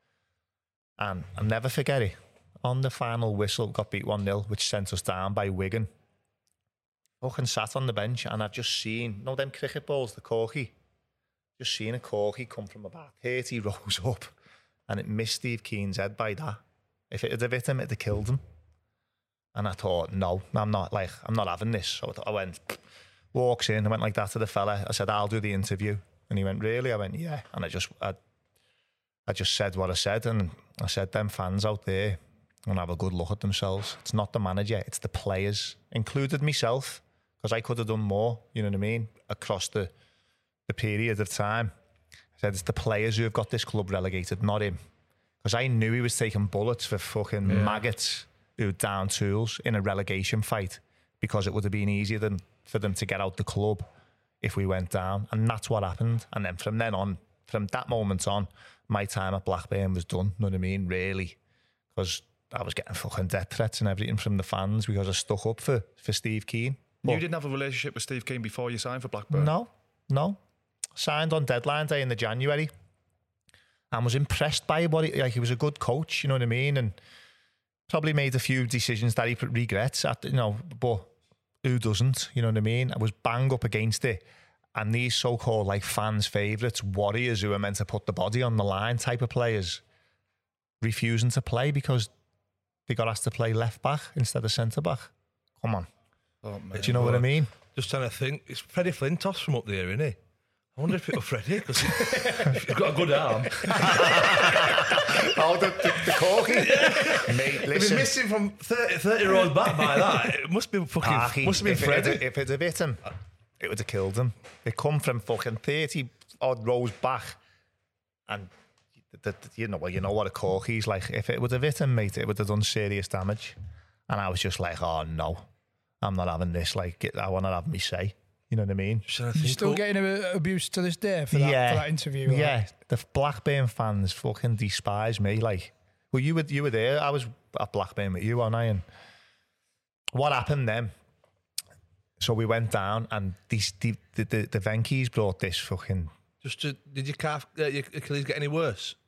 And I'll never forget it. On the final whistle, got beat one nil, which sent us down by Wigan. Fucking sat on the bench, and I've just seen, you know them cricket balls, the corky? Just seen a corky come from about thirty rows up, and it missed Steve Keane's head by that. If it had have hit him, it'd have killed him. And I thought, no, I'm not like, I'm not having this. So I went, walks in, I went like that to the fella. I said, I'll do the interview. And he went, really? I went, yeah. And I just, I, I just said what I said. And I said, them fans out there and have a good look at themselves. It's not the manager, it's the players, included myself, because I could have done more, you know what I mean, across the, the period of time. I said, it's the players who have got this club relegated, not him. Because I knew he was taking bullets for fucking yeah. maggots who down tools in a relegation fight, because it would have been easier than for them to get out the club if we went down. And that's what happened. And then from then on, from that moment on, my time at Blackburn was done, you know what I mean, really. Because I was getting fucking death threats and everything from the fans because I stuck up for, for Steve Keane. But you didn't have a relationship with Steve Keane before you signed for Blackburn? No, no. Signed on deadline day in the January and was impressed by what he, like he was a good coach, you know what I mean, and probably made a few decisions that he regrets, at, you know, but who doesn't, you know what I mean? I was bang up against it, and these so-called like fans' favourites, warriors who are meant to put the body on the line type of players, refusing to play because they got asked to play left back instead of centre back. Come on. Oh, Do you know what I mean? Just trying to think. It's Freddie Flintoff from up there, isn't he? I wonder if it was Freddie, because he's got a good arm. Oh, the, the, the corky. Mate, If he's listen. missing from thirty, thirty rows back by that, it must be fucking, Parky, must have been if Freddie. It, if it had hit him, it would have killed him. They come from fucking thirty odd rows back, and the, the, you know, well, you know what a corky's like. If it would have hit him, mate, it would have done serious damage. And I was just like, oh no, I'm not having this. Like, I want to have me say. You know what I mean? You're still getting abused to this day for that, yeah, for that interview. Or? Yeah, the Blackburn fans fucking despise me. Like, well, you were you were there. I was at Blackburn with you, wasn't I? And what happened then? So we went down, and these the the, the, the Venkies brought this fucking. Just to, did your calf, uh, your Achilles get any worse?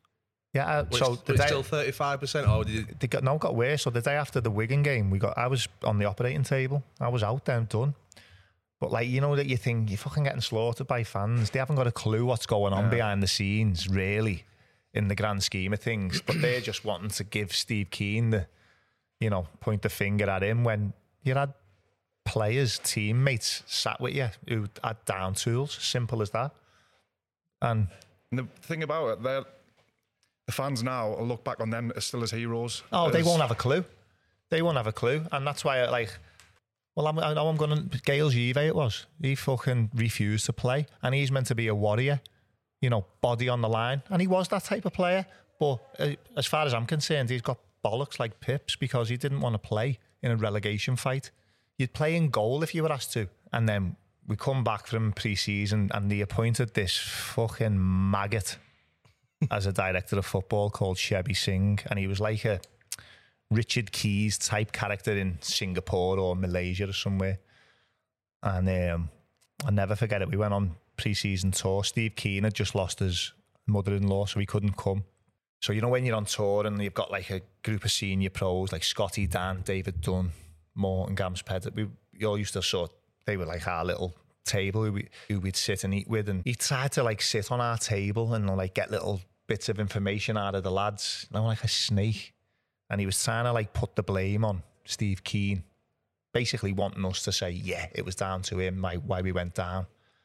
Yeah, uh, Was so it, the was it day, still thirty-five percent? Or did you, they got no got worse. So the day after the Wigan game, we got I was on the operating table. I was out there, done. But like you know that you think you're fucking getting slaughtered by fans. They haven't got a clue what's going on yeah. behind the scenes, really, in the grand scheme of things. But they're just wanting to give Steve Keane the, you know, point the finger at him when you had players, teammates sat with you who had down tools. Simple as that. And, and the thing about it, they're. The fans now will look back on them as still as heroes. Oh, as they won't have a clue. They won't have a clue. And that's why, I, like, well, I'm, I know I'm going to... Gail Give it was. He fucking refused to play. And he's meant to be a warrior, you know, body on the line. And he was that type of player. But uh, as far as I'm concerned, he's got bollocks like pips because he didn't want to play in a relegation fight. You'd play in goal if you were asked to. And then we come back from pre-season and they appointed this fucking maggot as a director of football called Shebby Singh, and he was like a Richard Keys type character in Singapore or Malaysia or somewhere. And um, I'll never forget it. We went on pre-season tour. Steve Keane had just lost his mother-in-law, so he couldn't come. So you know when you're on tour and you've got like a group of senior pros like Scotty, Dan, David Dunn, Morton, Gams Pedder, we, we all used to sort. They were like our little table who, we, who we'd sit and eat with, and he tried to like sit on our table and like get little bits of information out of the lads, you know, like a snake. And he was trying to like put the blame on Steve Keane, basically wanting us to say, yeah, it was down to him, like why we went down.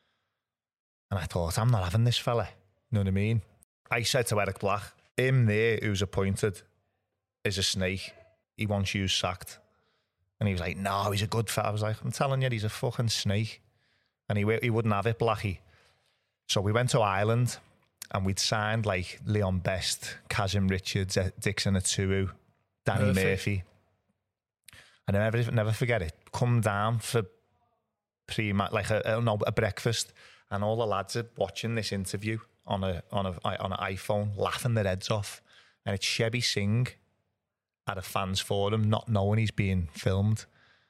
And I thought, I'm not having this fella. You know what I mean? I said to Eric Black, him there who's appointed is a snake. He wants you sacked. And he was like, no, he's a good fella. I was like, I'm telling you, he's a fucking snake. And he he wouldn't have it, Blackie. So we went to Ireland and we'd signed like Leon Best, Kazim Richards, Dixon Atuwu, Danny Murphy. Murphy. And I never, never forget it. Come down for pre like a, a, no, a breakfast, and all the lads are watching this interview on a on a on an iPhone, laughing their heads off. And it's Shebby Singh at a fans forum, not knowing he's being filmed,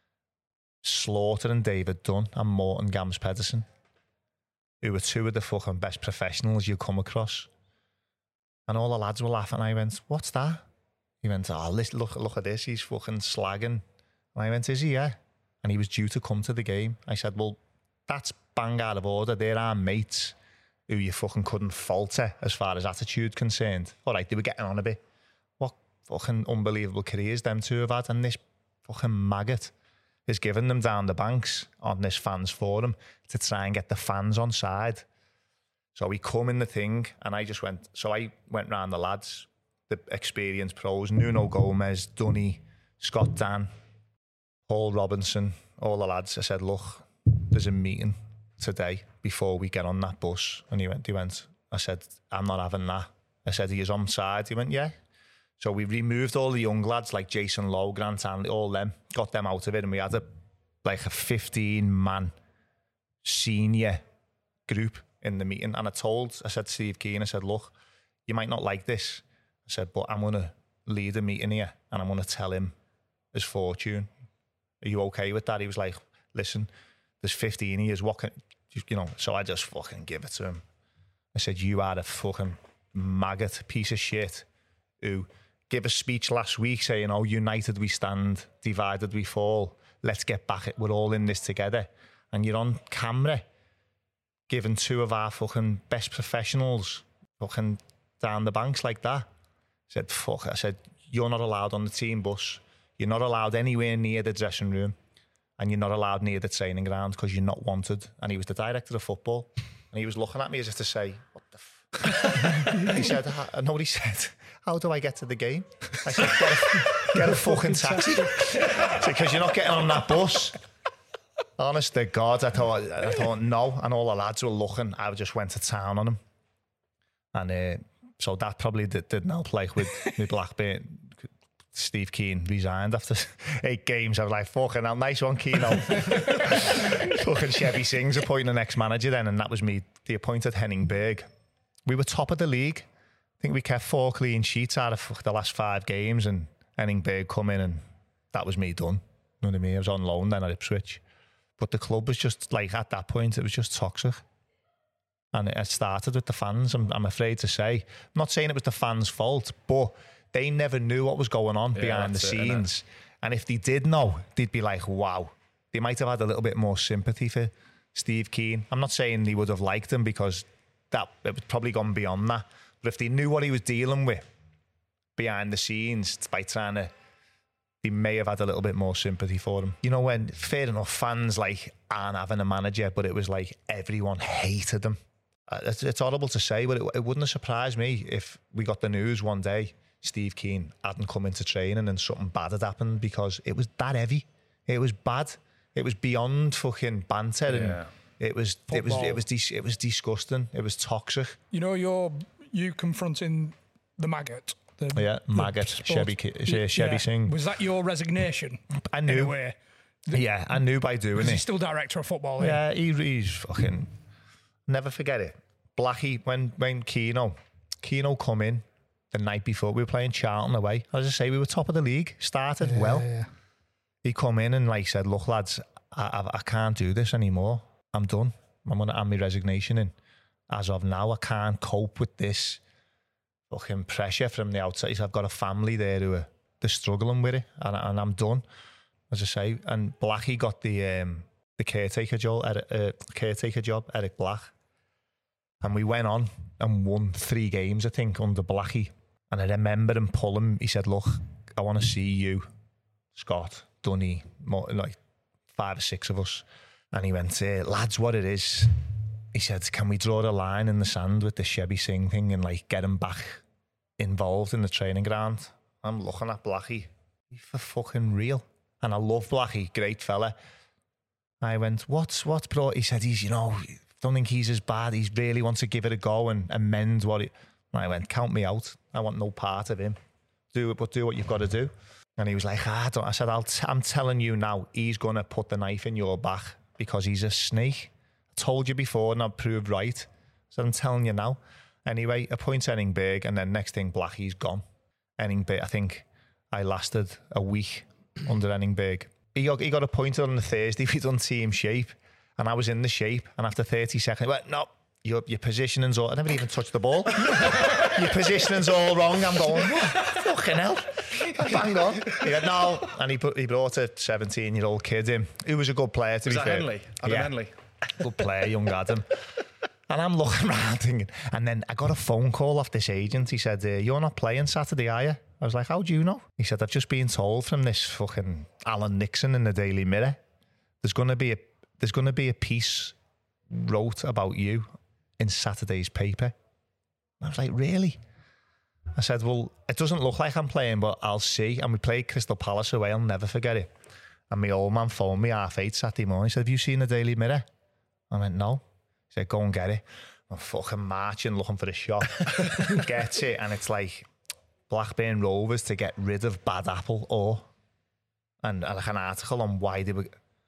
slaughtering David Dunn and Morton Gams Pedersen, who were two of the fucking best professionals you come across. And all the lads were laughing. I went, what's that? He went, oh, look, look at this. He's fucking slagging. And I went, is he? Yeah. And he was due to come to the game. I said, well, that's bang out of order. They're our mates who you fucking couldn't falter as far as attitude concerned. All right, they were getting on a bit. What fucking unbelievable careers them two have had. And this fucking maggot is giving them down the banks on this fans forum to try and get the fans on side. So we come in the thing, and I just went, so I went round the lads, the experienced pros, Nuno Gomez, Dunny, Scott Dan, Paul Robinson, all the lads. I said, look, there's a meeting today before we get on that bus. And he went, he went, I said, I'm not having that. I said, he is on side. He went, yeah. So we removed all the young lads like Jason Lowe, Grant Hanley, all them, got them out of it, and we had a like a fifteen man senior group in the meeting. And I told, I said to Steve Keane, I said, look, you might not like this. I said, but I'm going to lead a meeting here and I'm going to tell him his fortune. Are you okay with that? He was like, listen, there's fifteen years, what can, you know, so I just fucking give it to him. I said, you are a fucking maggot piece of shit who gave a speech last week saying, oh, united we stand, divided we fall. Let's get back. We're all in this together. And you're on camera giving two of our fucking best professionals fucking down the banks like that. I said, fuck. I said, you're not allowed on the team bus. You're not allowed anywhere near the dressing room. And you're not allowed near the training ground because you're not wanted. And he was the director of football. And he was looking at me as if to say, what the f-? He said, I know what he said. How do I get to the game? I said, get a, get a fucking taxi. Because you're not getting on that bus. Honest to God, I thought, I thought no. And all the lads were looking. I just went to town on him. And uh, so that probably did, didn't help. Like with, with Blackburn, Steve Keane resigned after eight games. I was like, fucking hell, nice one, Keano. Fucking Shebby Singh's appointing the next manager then. And that was me. They appointed Henning Berg. We were top of the league. I think we kept four clean sheets out of the last five games, and Henning Berg come in, and that was me done. You know what I mean? I was on loan then at Ipswich. But the club was just like, at that point, it was just toxic. And it started with the fans, I'm, I'm afraid to say. I'm not saying it was the fans' fault, but they never knew what was going on Yeah, behind the that's it, scenes. And if they did know, they'd be like, wow. They might have had a little bit more sympathy for Steve Keane. I'm not saying they would have liked him because that it was probably gone beyond that. But if they knew what he was dealing with behind the scenes by trying to, they may have had a little bit more sympathy for him. You know, when, fair enough, fans like aren't having a manager, but it was like everyone hated him. Uh, It's, it's horrible to say, but it, it wouldn't have surprised me if we got the news one day Steve Keane hadn't come into training and something bad had happened, because it was that heavy. It was bad. It was beyond fucking banter, and Yeah. it was it was Football. it was dis- it was disgusting. It was toxic. You know, you're you confronting the maggot. The, Yeah, the maggot, sport- Chevy Ki- uh, Chevy Singh. Was that your resignation? I In knew. a way? Yeah, I knew by doing Because he's it. still director of football. here. Yeah, he, he's fucking. Never forget it. Blackie, when when Keno, Keno come in the night before, we were playing Charlton away. As I say, we were top of the league, started well. yeah. He come in and like said, look lads, I, I, I can't do this anymore. I'm done. I'm going to hand my resignation in. As of now, I can't cope with this fucking pressure from the outside. He said, I've got a family there who are they're struggling with it, and, and I'm done, as I say. And Blackie got the um, the caretaker job, Eric, uh, caretaker job, Eric Black. And we went on and won three games, I think, under Blackie. And I remember him pulling, he said, look, I want to see you, Scott, Dunny, more, like five or six of us. And he went, eh, lads, what it is, he said, can we draw a line in the sand with the Chevy Singh thing and like get him back involved in the training ground? I'm looking at Blackie, he's for fucking real. And I love Blackie, great fella. I went, what's, what's brought, he said, he's, you know, don't think he's as bad. He really wants to give it a go and amend what he... And I went, count me out. I want no part of him. Do it, but do what you've got to do. And he was like, ah, I, don't. I said, I'll t- I'm telling you now, he's going to put the knife in your back because he's a snake. I told you before and I've proved right. So I'm telling you now. Anyway, appoint Enningberg, and then next thing, Blackie's gone. Enningberg, I think I lasted a week under Enningberg. He got, he got appointed on the Thursday. We done team shape. And I was in the shape, and after thirty seconds, he went, no, your, your positioning's all... I never even touched the ball. Your positioning's all wrong. I'm going, what? Fucking hell. Bang on. He went, no. And he, put, he brought a seventeen-year-old kid in, who was a good player, to Was be that fair. Henley? Adam Yeah. Henley? Good player, young Adam. And I'm looking around thinking... And then I got a phone call off this agent. He said, uh, you're not playing Saturday, are you? I was like, how do you know? He said, I've just been told from this fucking Alan Nixon in the Daily Mirror, there's going to be a There's going to be a piece wrote about you in Saturday's paper. I was like, really? I said, well, it doesn't look like I'm playing, but I'll see. And we played Crystal Palace away. I'll never forget it. And my old man phoned me half eight Saturday morning. He said, have you seen the Daily Mirror? I went, no. He said, go and get it. I'm fucking marching, looking for the shop. Gets it. And it's like Blackburn Rovers to get rid of Bad Apple or... And, and like an article on why they were...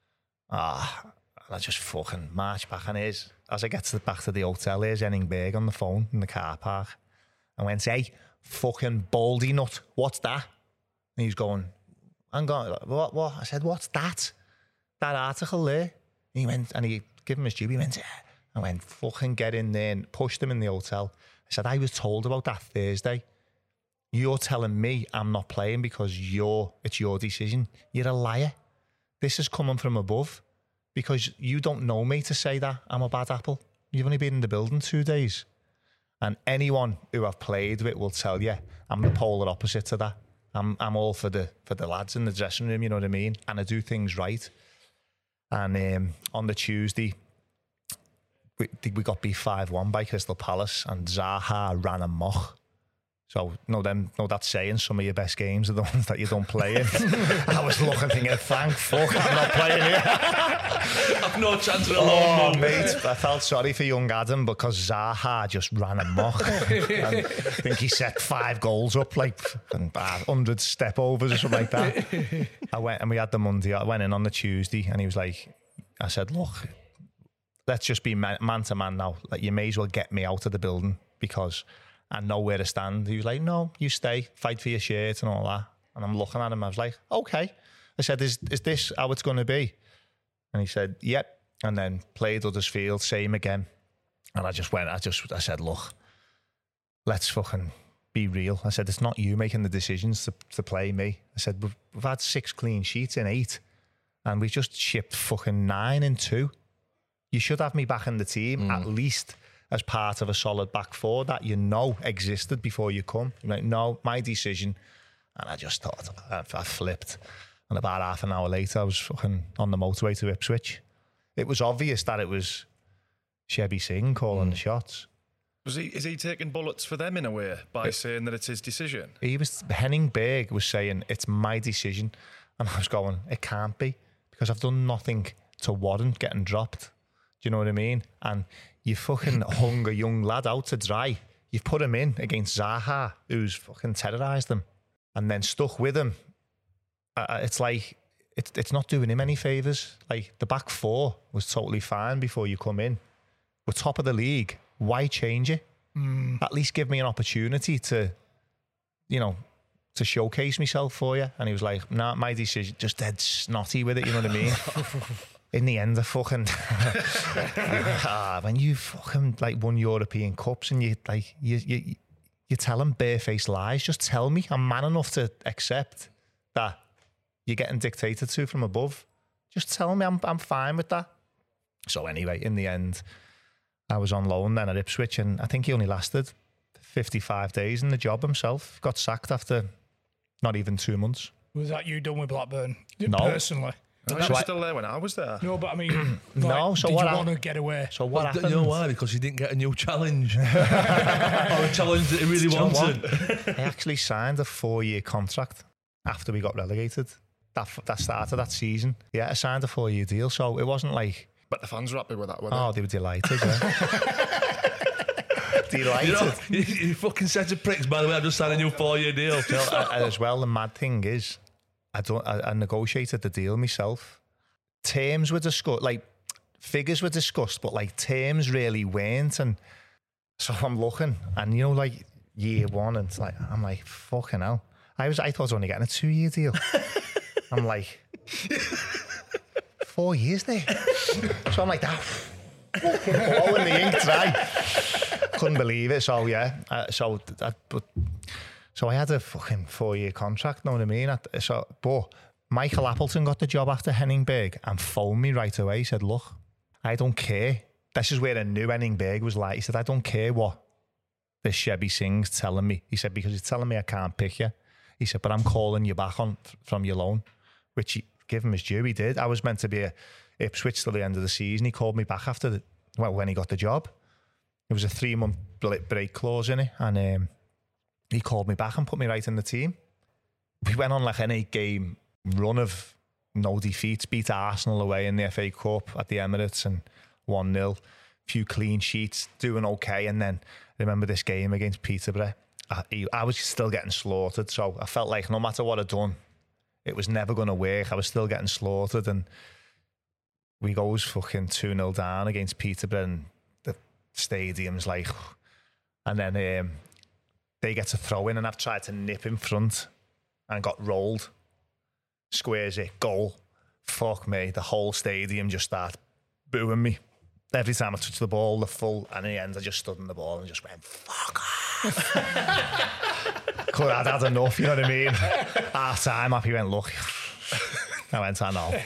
Ah... And I just fucking march back, and here's, as I get to the back to the hotel, here's Enningberg on the phone in the car park. I went, hey, fucking baldy nut, what's that? And he's going, I'm going, what, what? I said, what's that? That article there? And he went, and he gave him his due, he went, yeah. I went, fucking get in there, and pushed him in the hotel. I said, I was told about that Thursday. You're telling me I'm not playing because you're, it's your decision. You're a liar. This is coming from above. Because you don't know me to say that I'm a bad apple. You've only been in the building two days. And anyone who I've played with will tell you I'm the polar opposite to that. I'm I'm all for the for the lads in the dressing room, you know what I mean? And I do things right. And um, on the Tuesday, we, we got beat five one by Crystal Palace, and Zaha ran amok. So, no, them, no, that's saying some of your best games are the ones that you don't play in. I was looking, thinking, thank fuck, I'm not playing here. I've no chance of a Oh, long mate, I felt sorry for young Adam because Zaha just ran amok. And I think he set five goals up, like one hundred step overs or something like that. I went, and we had the Monday, I went in on the Tuesday, and he was like, I said, look, let's just be man, man to man now. Like, you may as well get me out of the building because I know where to stand. He was like, no, you stay, fight for your shirt and all that. And I'm looking at him, I was like, okay. I said, is, is this how it's going to be? And he said, yep. And then played Huddersfield, same again. And I just went, I just, I said, look, let's fucking be real. I said, it's not you making the decisions to, to play me. I said, we've, we've had six clean sheets in eight, and we just shipped fucking nine in two. You should have me back in the team, mm. at least as part of a solid back four that you know existed before you come. You're like, no, my decision. And I just thought, I, I flipped. And about half an hour later, I was fucking on the motorway to Ipswich. It was obvious that it was Shebby Singh calling mm. the shots. Was he? Is he taking bullets for them in a way by it, saying that it's his decision? He was. Henning Berg was saying it's my decision, and I was going, it can't be, because I've done nothing to warrant getting dropped. Do you know what I mean? And you fucking hung a young lad out to dry. You've put him in against Zaha, who's fucking terrorised him, and then stuck with him. Uh, it's like it's it's not doing him any favours. Like, the back four was totally fine before you come in. We're top of the league. Why change it? Mm. At least give me an opportunity to, you know, to showcase myself for you. And he was like, nah, my decision, just dead snotty with it, you know what I mean? In the end, I fucking, ah, when you fucking like won European Cups and you like, you, you, you tell them barefaced lies, just tell me. I'm man enough to accept that you're getting dictated to from above. Just tell me, I'm, I'm fine with that. So anyway, in the end, I was on loan then at Ipswich, and I think he only lasted fifty-five days in the job himself. Got sacked after not even two months. Was that you done with Blackburn? No. Personally? I was so still I, there when I was there. No, but I mean, like, no. So did what you I, want to get away? So what well, happened? You know why? Because he didn't get a new challenge. Or a challenge that he really wanted. I actually signed a four-year contract after we got relegated. That, that started that season. Yeah, I signed a four-year deal, so it wasn't like... But the fans were happy with that, weren't they? Oh, they were delighted, yeah. Delighted. You know, you, you fucking set of pricks, by the way. I've just signed a new four-year deal. So, uh, as well, the mad thing is, I don't. I, I negotiated the deal myself. Terms were discussed, like, figures were discussed, but, like, terms really weren't. And so I'm looking, and, you know, like, year one, and it's like, I'm like, fucking hell. I was, I thought I was only getting a two-year deal. I'm like... Four years there. So I'm like, that fucking blowing the ink dry. Couldn't believe it. So yeah, uh, so I, but so I had a fucking four-year contract. Know what I mean? I, so, but Michael Appleton got the job after Henning Berg and phoned me right away. He said, "Look, I don't care." This is where I knew Henning Berg was like. He said, "I don't care what this Shebby Singh's telling me." He said, "Because he's telling me I can't pick you." He said, "But I'm calling you back on from your loan," which he. Give him his due, he did. I was meant to be at Ipswich till the end of the season. He called me back after the, well, when he got the job. There was a three-month break clause in it, and um, he called me back and put me right in the team. We went on like an eight-game run of no defeats, beat Arsenal away in the F A Cup at the Emirates and one nil, few clean sheets, doing okay. And then I remember this game against Peterborough. I, he, I was still getting slaughtered, so I felt like no matter what I'd done, it was never going to work. I was still getting slaughtered, and we goes fucking two nil down against Peterborough, and the stadium's like... And then um, they get to throw in, and I've tried to nip in front and got rolled. Squares it, goal. Fuck me, the whole stadium just started booing me. Every time I touched the ball, the full... And in the end, I just stood on the ball and just went, fuck off. Could I'd had enough, you know what I mean? Half time, Happy went, look. I went, I know.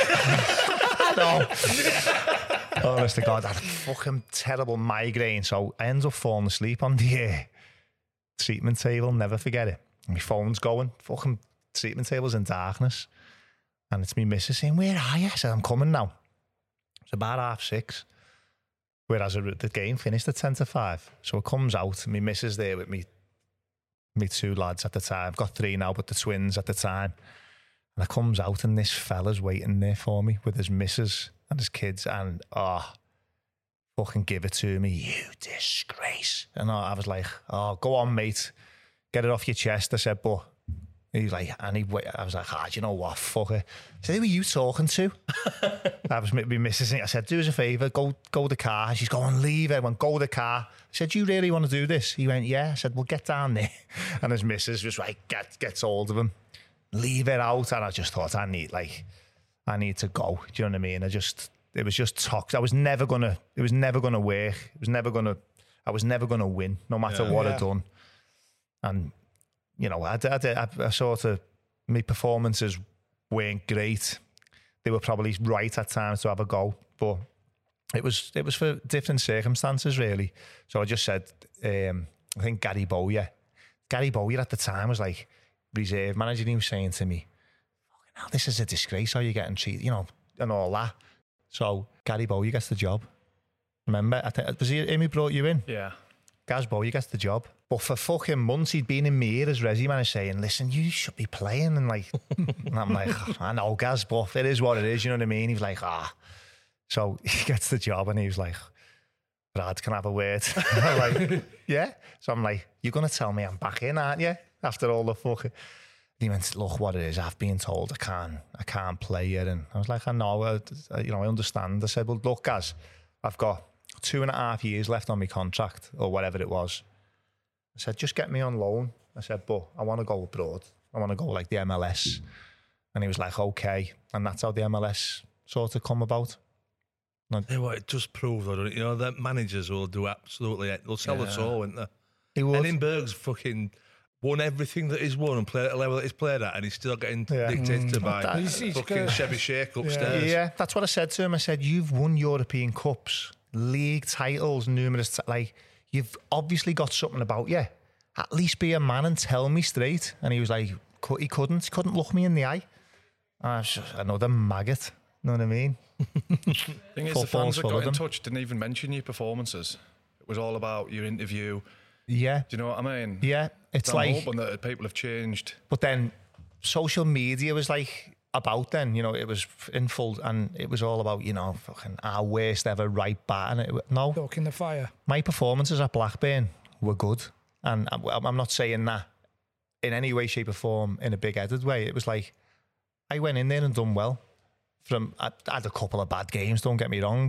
I know. Honest to God, I had a fucking terrible migraine, so I ended up falling asleep on the uh, treatment table, never forget it. My phone's going, fucking treatment table's in darkness. And it's me missus saying, where are you? I said, I'm coming now. It's about half six. Whereas the game finished at ten to five. So it comes out, my missus there with me. Me two lads at the time. I've got three now, but the twins at the time. And I comes out, and this fella's waiting there for me with his missus and his kids, and oh, fucking give it to me, you disgrace. And I was like, oh, go on, mate, get it off your chest. I said, but he's like, and he, I was like, ah, do you know what, fuck it. I said, who are you talking to? I was with my missus. I said, do us a favour, go go the car. She's going, leave it. I went, go the car. I said, do you really want to do this? He went, yeah. I said, well, get down there. And his missus was like, get, gets hold of him, leave it out. And I just thought, I need, like, I need to go. Do you know what I mean? I just, it was just toxic. I was never gonna. It was never gonna work. It was never gonna. I was never gonna win, no matter Yeah. what Yeah. I'd done. And you know, I, I, I, I sort of my performances weren't great. They were probably right at times to have a go, but it was it was for different circumstances, really. So I just said, um, I think Gary Bowyer, Gary Bowyer at the time was like reserve manager. And he was saying to me, "Fucking hell, this is a disgrace how you're getting treated, you know, and all that." So Gary Bowyer gets the job. Remember, I think was he him who brought you in? Yeah. Gaz Bowyer gets the job. But for fucking months, he'd been in my ear as Resi manager saying, "Listen, you should be playing." And like, and I'm like, oh, I know, Gaz, but it is what it is. You know what I mean? He was like, ah. So he gets the job and he was like, "Brad, can I have a word?" I'm like, yeah. So I'm like, "You're going to tell me I'm back in, aren't you? After all the fucking..." He went, "Look, what it is, I've been told I can't, I can't play here." And I was like, "I know, I, you know, I understand." I said, "Well, look, Gaz, I've got two and a half years left on my contract," or whatever it was. I said, "Just get me on loan." I said, "But I want to go abroad. I want to go like the M L S." And he was like, "Okay." And that's how the M L S sort of come about. Hey, what it just proves, though, doesn't it? You know, that managers will do absolutely, they'll sell Yeah. the soul, won't they? He would. Edinburgh's fucking won everything that he's won and played at a level that he's played at, and he's still getting Yeah. dictated to by that- He's- he's fucking got- Chevy Shake upstairs. Yeah, that's what I said to him. I said, "You've won European Cups, league titles, numerous, t- like, you've obviously got something about you. At least be a man and tell me straight." And he was like, cou- he couldn't, he couldn't look me in the eye. I was just another maggot, you know what I mean? Thing is, the Football's fans that full got of in them. touch didn't even mention your performances. It was all about your interview. Yeah, Do you know what I mean? yeah. It's I'm like, hoping that people have changed. but then social media was like about then, you know, it was in full, and it was all about, you know, fucking our worst ever right back. And it, no, Look in the fire. my performances at Blackburn were good. And I'm, I'm not saying that in any way, shape or form in a big-headed way. It was like, I went in there and done well. From I, I had a couple of bad games, don't get me wrong.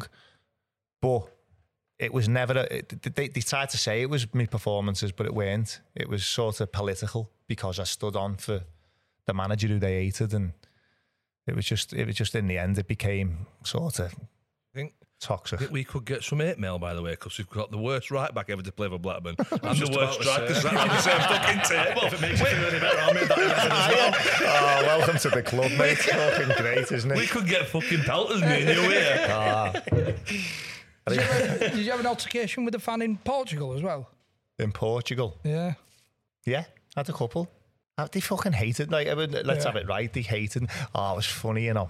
But it was never, a, it, they, they tried to say it was my performances, but it weren't. It was sort of political because I stood on for the manager who they hated. And it was just, it was just in the end, it became sort of I think, I toxic. think we could get some hate mail, by the way, because we've got the worst right back ever to play for Blackburn and the just worst about to strikers say. right on the same fucking table. If it makes you feel any better, I'll make that eleven as well. Oh, welcome to the club, mate. Fucking great, isn't it? We could get fucking pelters, me and you here. Ah. Did you, ever, did you have an altercation with a fan in Portugal as well? In Portugal. Yeah. Yeah, had a couple. Uh, They fucking hated, like, I mean, let's Yeah. have it right. They hated. Oh, it was funny, you know.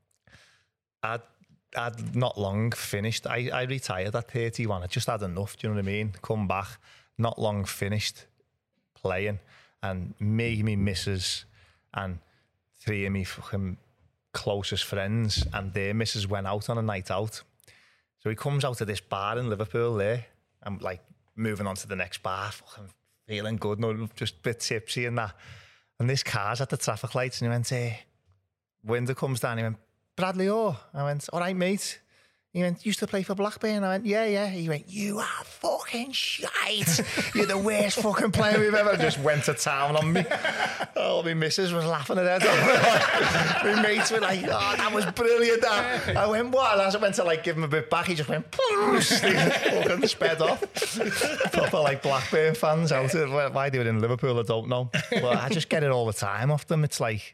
I'd, I'd not long finished. I, I retired at thirty-one. I just had enough, do you know what I mean? Come back, not long finished playing. And me, me missus, and three of me fucking closest friends and their missus went out on a night out. So he comes out of this bar in Liverpool there. I'm like moving on to the next bar, fucking feeling good, no, just a bit tipsy and that. And this car's at the traffic lights and he went, hey, window comes down, he went, Bradley Orr. I went, all right, mate. He went, used to play for Blackburn. I went, yeah, yeah. He went, you are fucking shite. You're the worst fucking player we've ever. Just went to town on me. Oh, my missus was laughing at her. My mates were like, oh, that was brilliant. That. I went, what? And as I went to like give him a bit back, he just went, fucking sped off. Proper like Blackburn fans out. Why they were in Liverpool, I don't know. But I just get it all the time off them. It's like,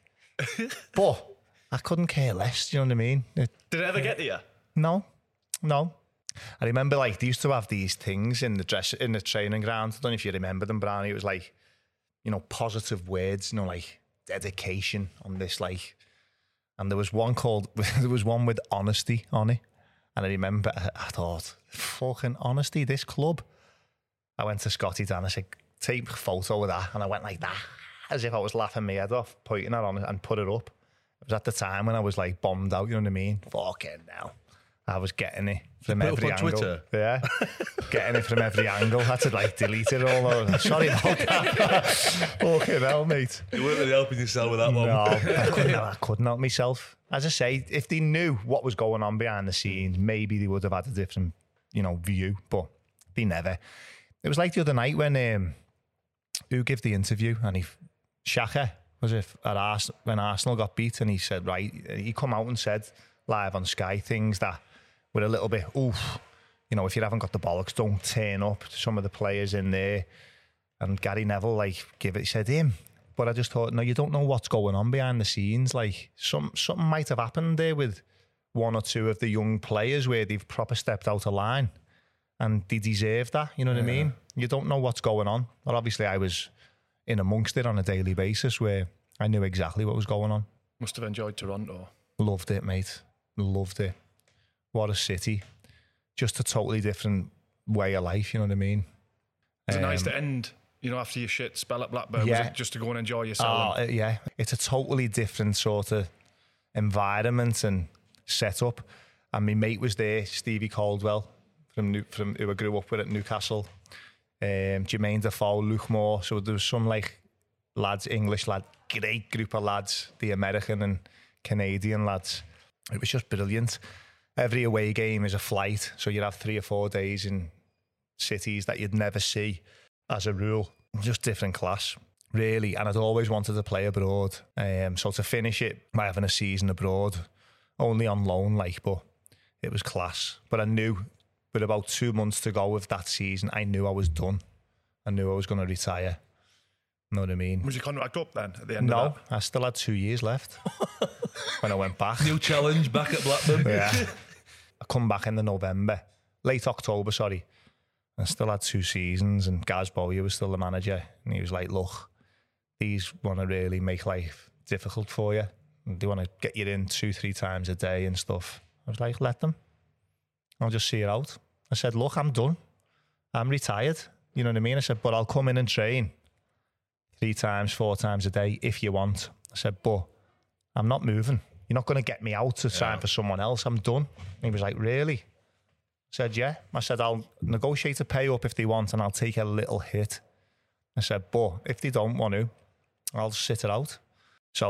but I couldn't care less. Do you know what I mean? It, Did it ever get to you? No, no. I remember like they used to have these things in the dress in the training ground. I don't know if you remember them, Brownie. It was like, you know, positive words, you know, like dedication on this, like. And there was one called, there was one with honesty on it. And I remember, I, I thought, fucking honesty, this club. I went to Scotty Dan. I said, take a photo of that, and I went like that, as if I was laughing my head off, pointing it on it and put it up. It was at the time when I was like bombed out. You know what I mean? Fucking hell. I was getting it from Put it up every on angle. Twitter? Yeah, getting it from every angle. I had to like delete it all. Over. Sorry about that. Fucking hell, mate. You weren't really helping yourself with that one. No, I couldn't, I couldn't help myself. As I say, if they knew what was going on behind the scenes, maybe they would have had a different, you know, view. But they never. It was like the other night when um, who gave the interview and he Shaka was it at Arsenal when Arsenal got beat, and he said, right, he come out and said live on Sky things that we're a little bit, oof, you know, if you haven't got the bollocks, don't turn up. Some of the players in there, and Gary Neville, like, give it, he said him. But I just thought, no, you don't know what's going on behind the scenes. Like, some something might have happened there with one or two of the young players where they've proper stepped out of line, and they deserve that. You know what yeah. I mean? You don't know what's going on. But obviously, I was in amongst it on a daily basis where I knew exactly what was going on. Must have enjoyed Toronto. Loved it, mate. Loved it. What a city. Just a totally different way of life, you know what I mean? Is um, it nice to end, you know, after your shit spell at Blackburn? Yeah. Was it just to go and enjoy yourself? Oh, uh, yeah. It's a totally different sort of environment and setup. And my mate was there, Stevie Caldwell, from New, from who I grew up with at Newcastle. Um, Jermaine Defoe, Luke Moore. So there was some like lads, English lad, great group of lads, the American and Canadian lads. It was just brilliant. Every away game is a flight, so you'd have three or four days in cities that you'd never see as a rule. Just different class, really. And I'd always wanted to play abroad. Um, so to finish it by having a season abroad, only on loan, like, but it was class. But I knew with about two months to go of that season, I knew I was done. I knew I was going to retire. Know what I mean? Was your contract up then at the end no, of that? I still had two years left when I went back. New challenge back at Blackburn. Yeah. I come back in the November, late October, sorry. I still had two seasons, and Gaz Bowyer was still the manager, and he was like, look, these want to really make life difficult for you. They want to get you in two, three times a day and stuff. I was like, let them. I'll just see it out. I said, look, I'm done. I'm retired. You know what I mean? I said, but I'll come in and train three times, four times a day if you want. I said, but I'm not moving. You're not going to get me out to sign yeah. for someone else. I'm done. And he was like, really? I said, yeah. I said, I'll negotiate a pay up if they want, and I'll take a little hit. I said, but if they don't want to, I'll sit it out. So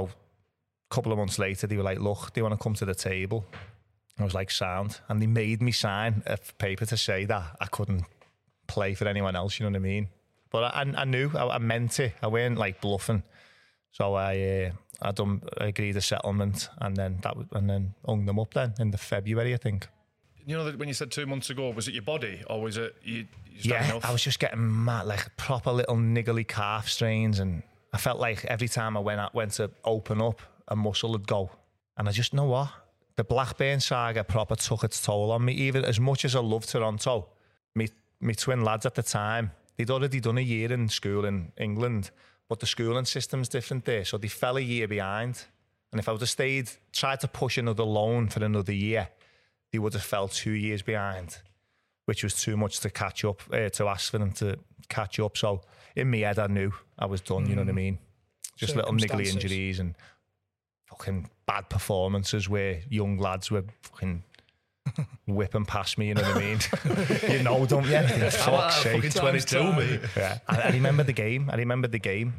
a couple of months later, they were like, look, do you want to come to the table? I was like, sound. And they made me sign a paper to say that I couldn't play for anyone else, you know what I mean? But I, I knew, I, I meant it. I weren't like bluffing. So I, uh, I done I agreed a settlement, and then that, and then hung them up then in the February, I think. You know that when you said two months ago, was it your body or was it you? you yeah, I was just getting mad, like proper little niggly calf strains, and I felt like every time I went out, went to open up, a muscle would go, and I just know what. The Blackburn saga proper took its toll on me. Even as much as I loved Toronto, me, me twin lads at the time, they'd already done a year in school in England, but the schooling system's different there, so they fell a year behind. And if I would have stayed, tried to push another loan for another year, they would have fell two years behind, which was too much to catch up, uh, to ask for them to catch up. So in my head, I knew I was done, mm. you know what I mean? Just little niggly injuries and fucking bad performances where young lads were fucking whipping past me, you know what I mean? You know, don't you? For fuck's sake. Fucking twenty-two, mate. Yeah. I, I remember the game. I remember the game.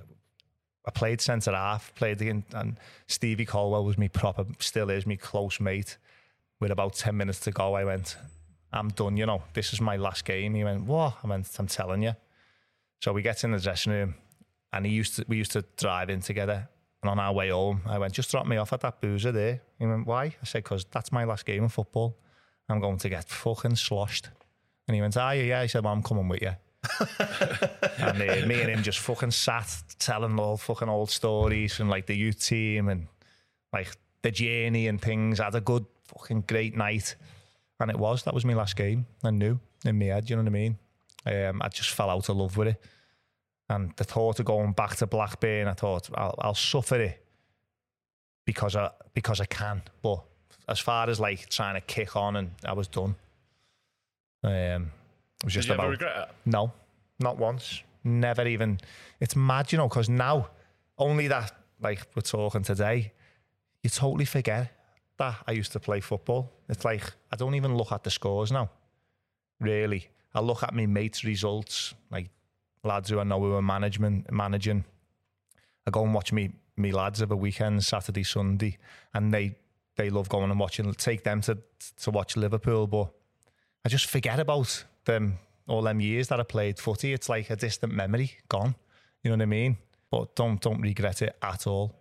I played centre half, played the, and Stevie Caldwell was me proper, still is me close mate. With about ten minutes to go, I went, I'm done, you know, this is my last game. He went, what? I went, I'm telling you. So we get in the dressing room, and he used to, we used to drive in together. And on our way home, I went, just drop me off at that boozer there. He went, why? I said, because that's my last game of football. I'm going to get fucking sloshed. And he went, ah, yeah, yeah. He said, well, I'm coming with you. And uh, me and him just fucking sat telling all fucking old stories from like the youth team and like the journey and things. I had a good fucking great night. And it was, that was my last game. I knew in my head, you know what I mean? Um, I just fell out of love with it. And the thought of going back to Blackburn, I thought, I'll, I'll suffer it because I, because I can. But as far as like trying to kick on, and I was done. Um, it was just Did you about. ever regret it? No, not once. Never even. It's mad, you know, because now, only that, like we're talking today, you totally forget that I used to play football. It's like, I don't even look at the scores now, really. I look at my mates' results, like lads who I know who are management, managing. I go and watch me, me lads over weekends, Saturday, Sunday, and they, they love going and watching, take them to, to watch Liverpool, but I just forget about them, all them years that I played footy. It's like a distant memory, gone. You know what I mean? But don't don't regret it at all.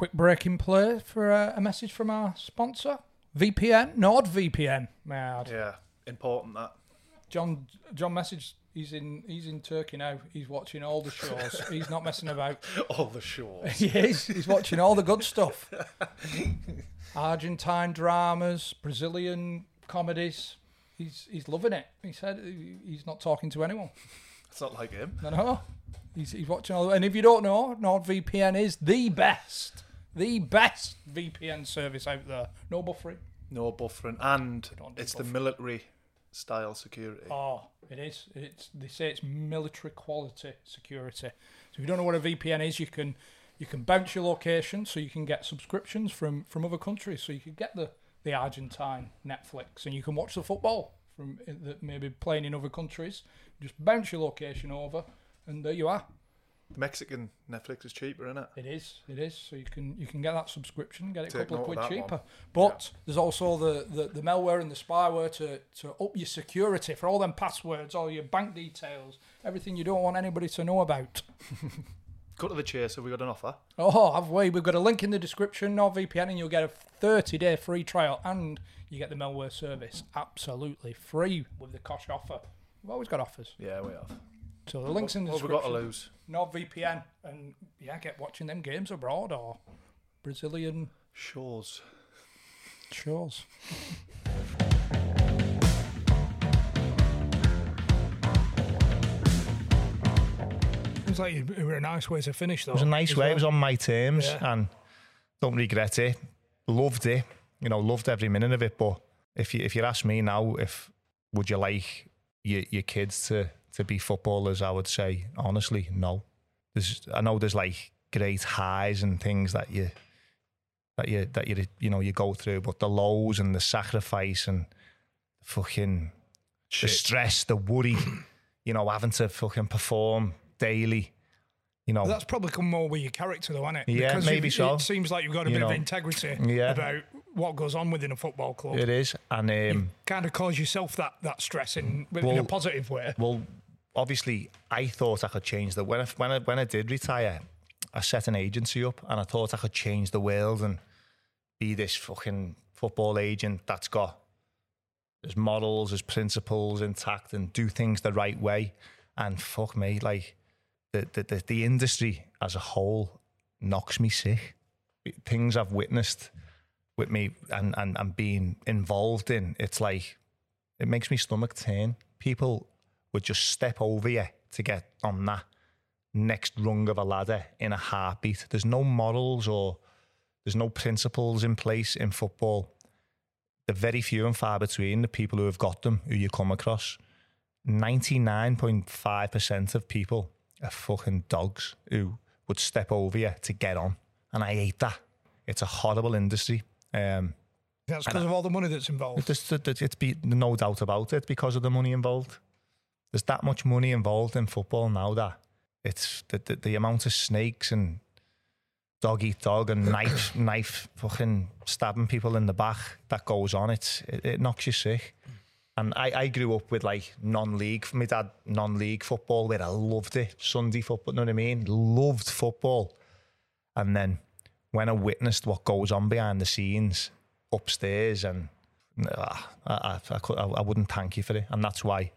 quick break in play for uh, a message from our sponsor, V P N, NordVPN. May I add. Yeah, important that. John John messaged. He's in he's in Turkey now. He's watching all the shows. He's not messing about. All the shows. He is. He's watching all the good stuff. Argentine dramas, Brazilian comedies. He's he's loving it. He said he's not talking to anyone. It's not like him. No, no. He's he's watching all. And if you don't know, NordVPN is the best, the best V P N service out there. No buffering. No buffering, and don't do it's the buffering. military style security. Oh, it is. It's they say it's military quality security. So if you don't know what a V P N is, you can you can bounce your location so you can get subscriptions from, from other countries. So you can get the, the Argentine Netflix and you can watch the football from that maybe playing in other countries. Just bounce your location over and there you are. The Mexican Netflix is cheaper, isn't it? It is, it is. So you can you can get that subscription, get it a Take couple of note quid of that cheaper. one. But there's also the, the, the malware and the spyware to, to up your security for all them passwords, all your bank details, everything you don't want anybody to know about. Cut to the chase, have we got an offer? Oh, have we? We've got a link in the description, NordVPN, and you'll get a thirty-day free trial, and you get the malware service absolutely free with the Kosh offer. We've always got offers. Yeah, we have. So the link's in the What have we description. got to lose? NordVPN, and yeah, get watching them games abroad or Brazilian Shows. shows. Seems like it were a nice way to finish, though. It was a nice as way. well. It was on my terms, Yeah. and don't regret it. Loved it. You know, loved every minute of it. But if you if you ask me now, if would you like your your kids to to be footballers, I would say honestly, no. There's I know there's like great highs and things that you that you that you you know you go through, but the lows and the sacrifice and fucking the stress, the worry, you know, having to fucking perform daily. You know, That's probably come more with your character, though, hasn't it? Yeah, Because maybe you've- so. It seems like you've got a You bit of know, integrity yeah. about what goes on within a football club. it is, and um, Kind of cause yourself that, that stress in, in a Well- positive way. Well, obviously, I thought I could change the when I, when I when I did retire, I set an agency up, and I thought I could change the world and be this fucking football agent that's got his morals, his principles intact, and do things the right way. And fuck me, like the the the, the industry as a whole knocks me sick. Things I've witnessed with me and and and being involved in, it's like it makes me stomach turn. People would just step over you to get on that next rung of a ladder in a heartbeat. There's no morals or there's no principles in place in football. They're very few and far between, the people who have got them, who you come across. ninety-nine point five percent of people are fucking dogs who would step over you to get on. And I hate that. It's a horrible industry. Um, That's because of all the money that's involved. It's, it's be, no doubt about it because of the money involved. There's that much money involved in football now that it's the, the, the amount of snakes and dog eat dog and knife knife fucking stabbing people in the back that goes on. It's it, it knocks you sick. And I, I grew up with like non-league, my dad non-league football where I loved it. Sunday football, you know what I mean? Loved football. And then when I witnessed what goes on behind the scenes upstairs, and uh, I, I, I, could, I, I wouldn't thank you for it. And that's why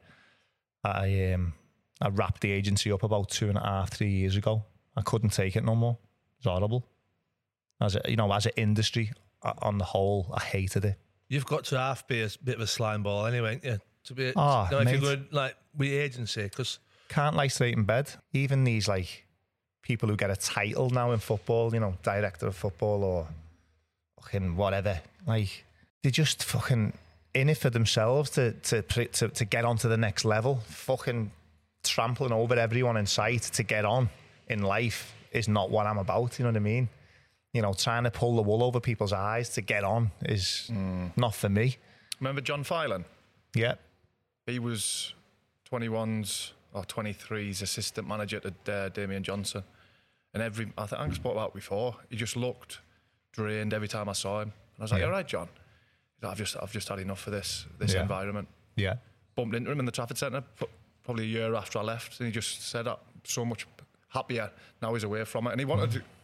I um I wrapped the agency up about two and a half, three years ago. I couldn't take it no more. It's horrible. As a, you know, as an industry on the whole, I hated it. You've got to half be a bit of a slime ball anyway, ain't you? To be, Oh, you know, if mate. you're going like with the agency, because Can't lie straight in bed. Even these like people who get a title now in football, you know, director of football or fucking whatever, like they just fucking in it for themselves to to to to get on to the next level. Fucking trampling over everyone in sight to get on in life is not what I'm about. You know what I mean? You know, trying to pull the wool over people's eyes to get on is not for me. Remember John Filan? Yeah. He was twenty-one's or twenty-three's assistant manager to uh, Damian Johnson. And every, I think I spoke about it before, he just looked drained every time I saw him. And I was like, Yeah. all right, John. He's like, I've just, I've just had enough of this, this Yeah. environment. Yeah. Bumped into him in the Trafford Centre pro- probably a year after I left, and he just said, I'm so much happier now he's away from it. And he wanted to,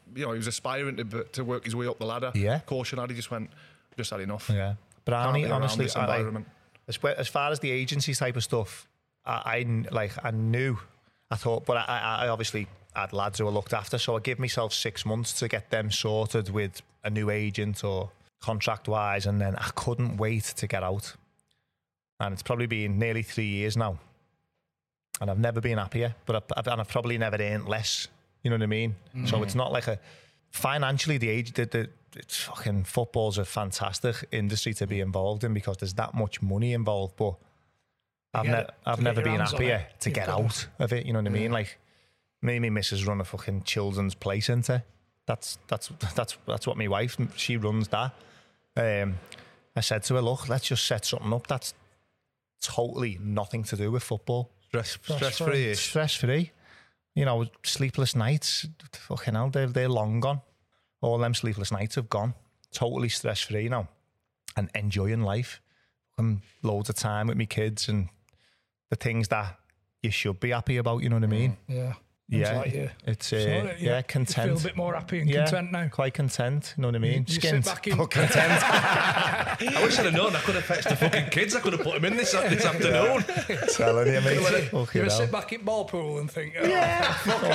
you know, he was aspiring to to work his way up the ladder. Yeah. Caution had, he just went, just had enough. Yeah. Brownie, Can't be around honestly, this I, like, environment. as, as far as the agency type of stuff, I, I like I knew, I thought, but I, I obviously had lads who were looked after, so I give myself six months to get them sorted with a new agent or contract wise, and then I couldn't wait to get out. And it's probably been nearly three years now, and I've never been happier. But I've, and I've probably never earned less. You know what I mean? Mm. So it's not like a financially the age the, the it's fucking football's a fantastic industry to be involved in because there's that much money involved. But I've, ne- it, I've never been happier to You've get got out it. of it. You know what I mean? Yeah. Like me and my missus run a fucking children's play centre. That's that's that's that's what my wife, she runs that. Um, I said to her, look, let's just set something up that's totally nothing to do with football. Stress, stress free. Stress free. You know, sleepless nights, fucking hell, they're, they're long gone. All them sleepless nights have gone. Totally stress free now. And enjoying life. And loads of time with my kids and the things that you should be happy about, you know what I mean? Yeah. Yeah, like you. it's uh, So, yeah, yeah, content. You feel a bit more happy and yeah, content now. Quite content, you know what I mean? You sit Skint, back in- but content. I wish I'd have known I could have fetched the fucking kids. I could have put them in this, this afternoon. Telling you, mate. You Fucking ever hell. sit back in ball pool and think, oh, Yeah.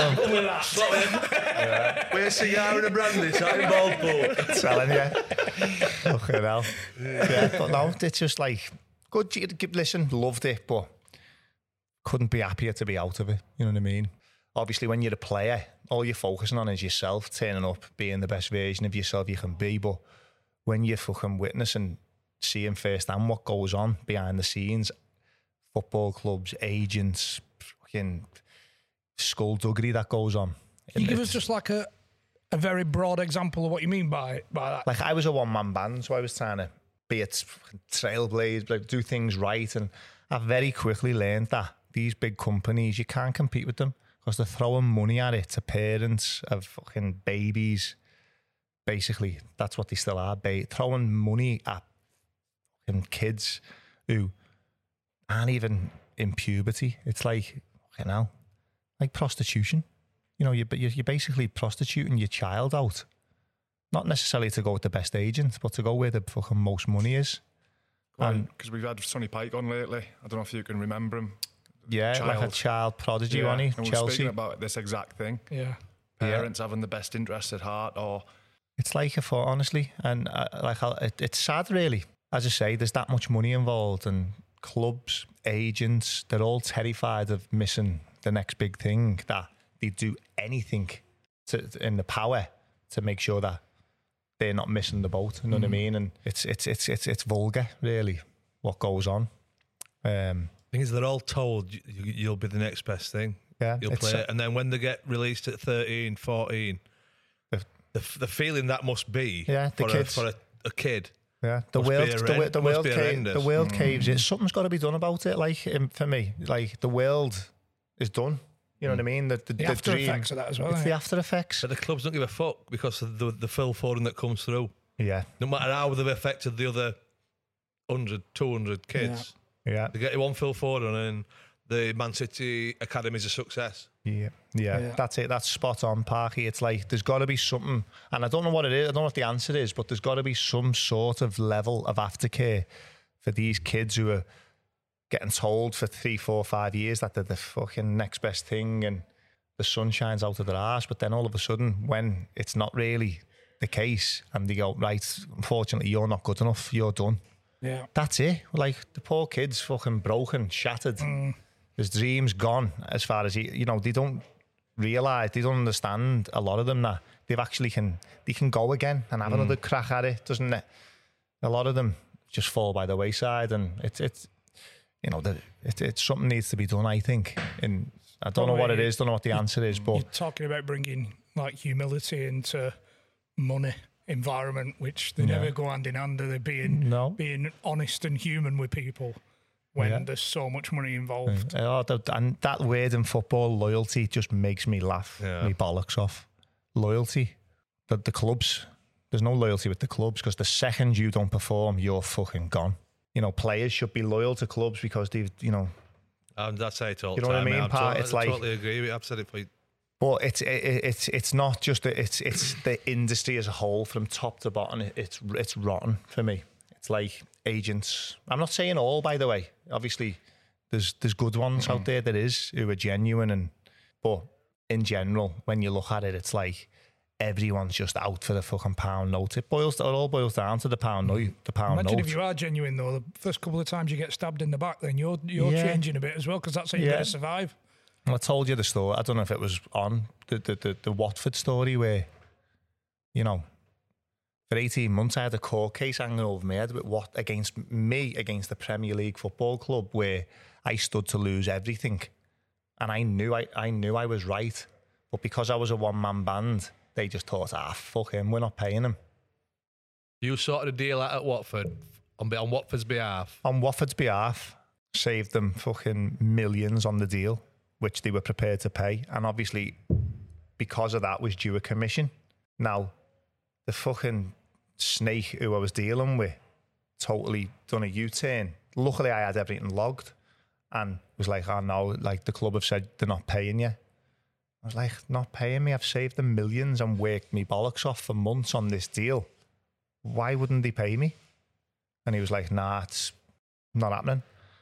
Where's Ciara and a brandy? Sat in ball pool. Telling you. Fucking hell. Yeah, but no, it's just like, good, you- listen, loved it, but couldn't be happier to be out of it, you know what I mean? Obviously, when you're a player, all you're focusing on is yourself, turning up, being the best version of yourself you can be. But when you're fucking witnessing, seeing firsthand what goes on behind the scenes, football clubs, agents, fucking skullduggery that goes on. Can you give us It's- just like a a very broad example of what you mean by by that? Like I was a one-man band, so I was trying to be a trailblaze, like do things right. And I very quickly learned that these big companies, you can't compete with them. Because they're throwing money at it to parents of fucking babies. Basically, that's what they still are. Ba- throwing money at fucking kids who aren't even in puberty. It's like, you know, like prostitution. You know, you're, you're basically prostituting your child out. Not necessarily to go with the best agent, but to go where the fucking most money is. And Because we've had Sonny Pike on lately. I don't know if you can remember him. yeah, like a Child. child prodigy, Yeah, wasn't he? and we're Chelsea. speaking about this exact thing. Yeah. Parents having the best interest at heart, or It's like a thought, honestly, and uh, like I, it, it's sad, really. As I say, there's that much money involved, and clubs, agents, they're all terrified of missing the next big thing. That they do anything to, in the power to make sure that they're not missing the boat. You know what I mean? And it's it's it's it's it's vulgar, really, what goes on. Um, Thing is, they're all told you, you'll be the next best thing. Yeah, You'll it's play a- it. And then when they get released at thirteen, fourteen, The- the, the feeling that must be Yeah, the for, a, kids. for a, a kid. Yeah, the Must be world, horren- the, wo- the must world, be ca- horrendous. the world caves in. Something's got to be done about it. Like um, for me, like the world is done. You know what I mean? The, the, The the after dream, effects of that as well, It's isn't the it? after effects. But the clubs don't give a fuck because of the, the fill forwarding that comes through. Yeah, No matter how they've affected the other one hundred, two hundred kids, yeah, they get one fill forward and then the Man City Academy's a success. yeah, yeah, Yeah. That's it. That's spot on, Parky. It's like there's got to be something, and I don't know what it is. I don't know what the answer is, but there's got to be some sort of level of aftercare for these kids who are getting told for three, four, five years that they're the fucking next best thing, and the sun shines out of their arse. But then all of a sudden, when it's not really the case, and they go, right, unfortunately, you're not good enough. You're done. Yeah. That's it. Like the poor kid's fucking broken, shattered. His dreams gone. As far as he, you know, they don't realise, they don't understand. A lot of them that they've actually can, they can go again and have another crack at it, doesn't it? A lot of them just fall by the wayside, and it's it's, you know, the, it, it's something needs to be done. I think, and I don't know what it Probably- is, don't know what the answer is, You're but talking about bringing like humility into money environment, which they Yeah. never go hand in hand. They're being No. being honest and human with people when Yeah. there's so much money involved. oh, the, and that word in football, loyalty, just makes me laugh Yeah. me bollocks off. Loyalty, the the clubs. There's no loyalty with the clubs because the second you don't perform, you're fucking gone. You know, players should be loyal to clubs because they've, you know, Um, that's how it's all You know what I time, mean, mate. I'm Pat? totally, It's I like- totally agree with you. I've said it for But it's it, it's it's not just a, it's it's the industry as a whole from top to bottom. It, it's it's rotten for me. It's like agents. I'm not saying all, by the way. Obviously, there's there's good ones mm-hmm. out there. There is who are genuine, and but in general, when you look at it, it's like everyone's just out for the fucking pound note. It boils. It all boils down to the pound note. The pound Imagine note. if you are genuine though. The first couple of times you get stabbed in the back, then you're you're Yeah. changing a bit as well because that's how you Yeah. got to survive. Well, I told you the story. I don't know if it was on the, the, the, the Watford story where, you know, for eighteen months I had a court case hanging over my head with what against me against the Premier League football club where I stood to lose everything, and I knew I, I knew I was right, but because I was a one man band, they just thought, ah, fuck him, we're not paying him. You sorted a deal out at Watford on, on Watford's behalf. On Watford's behalf, saved them fucking millions on the deal, which they were prepared to pay. And obviously, because of that, was due a commission. Now, the fucking snake who I was dealing with totally done a U-turn. Luckily, I had everything logged and was like, oh no, like the club have said they're not paying you. I was like, not paying me? I've saved them millions and worked me bollocks off for months on this deal. Why wouldn't they pay me? And he was like, nah, it's not happening.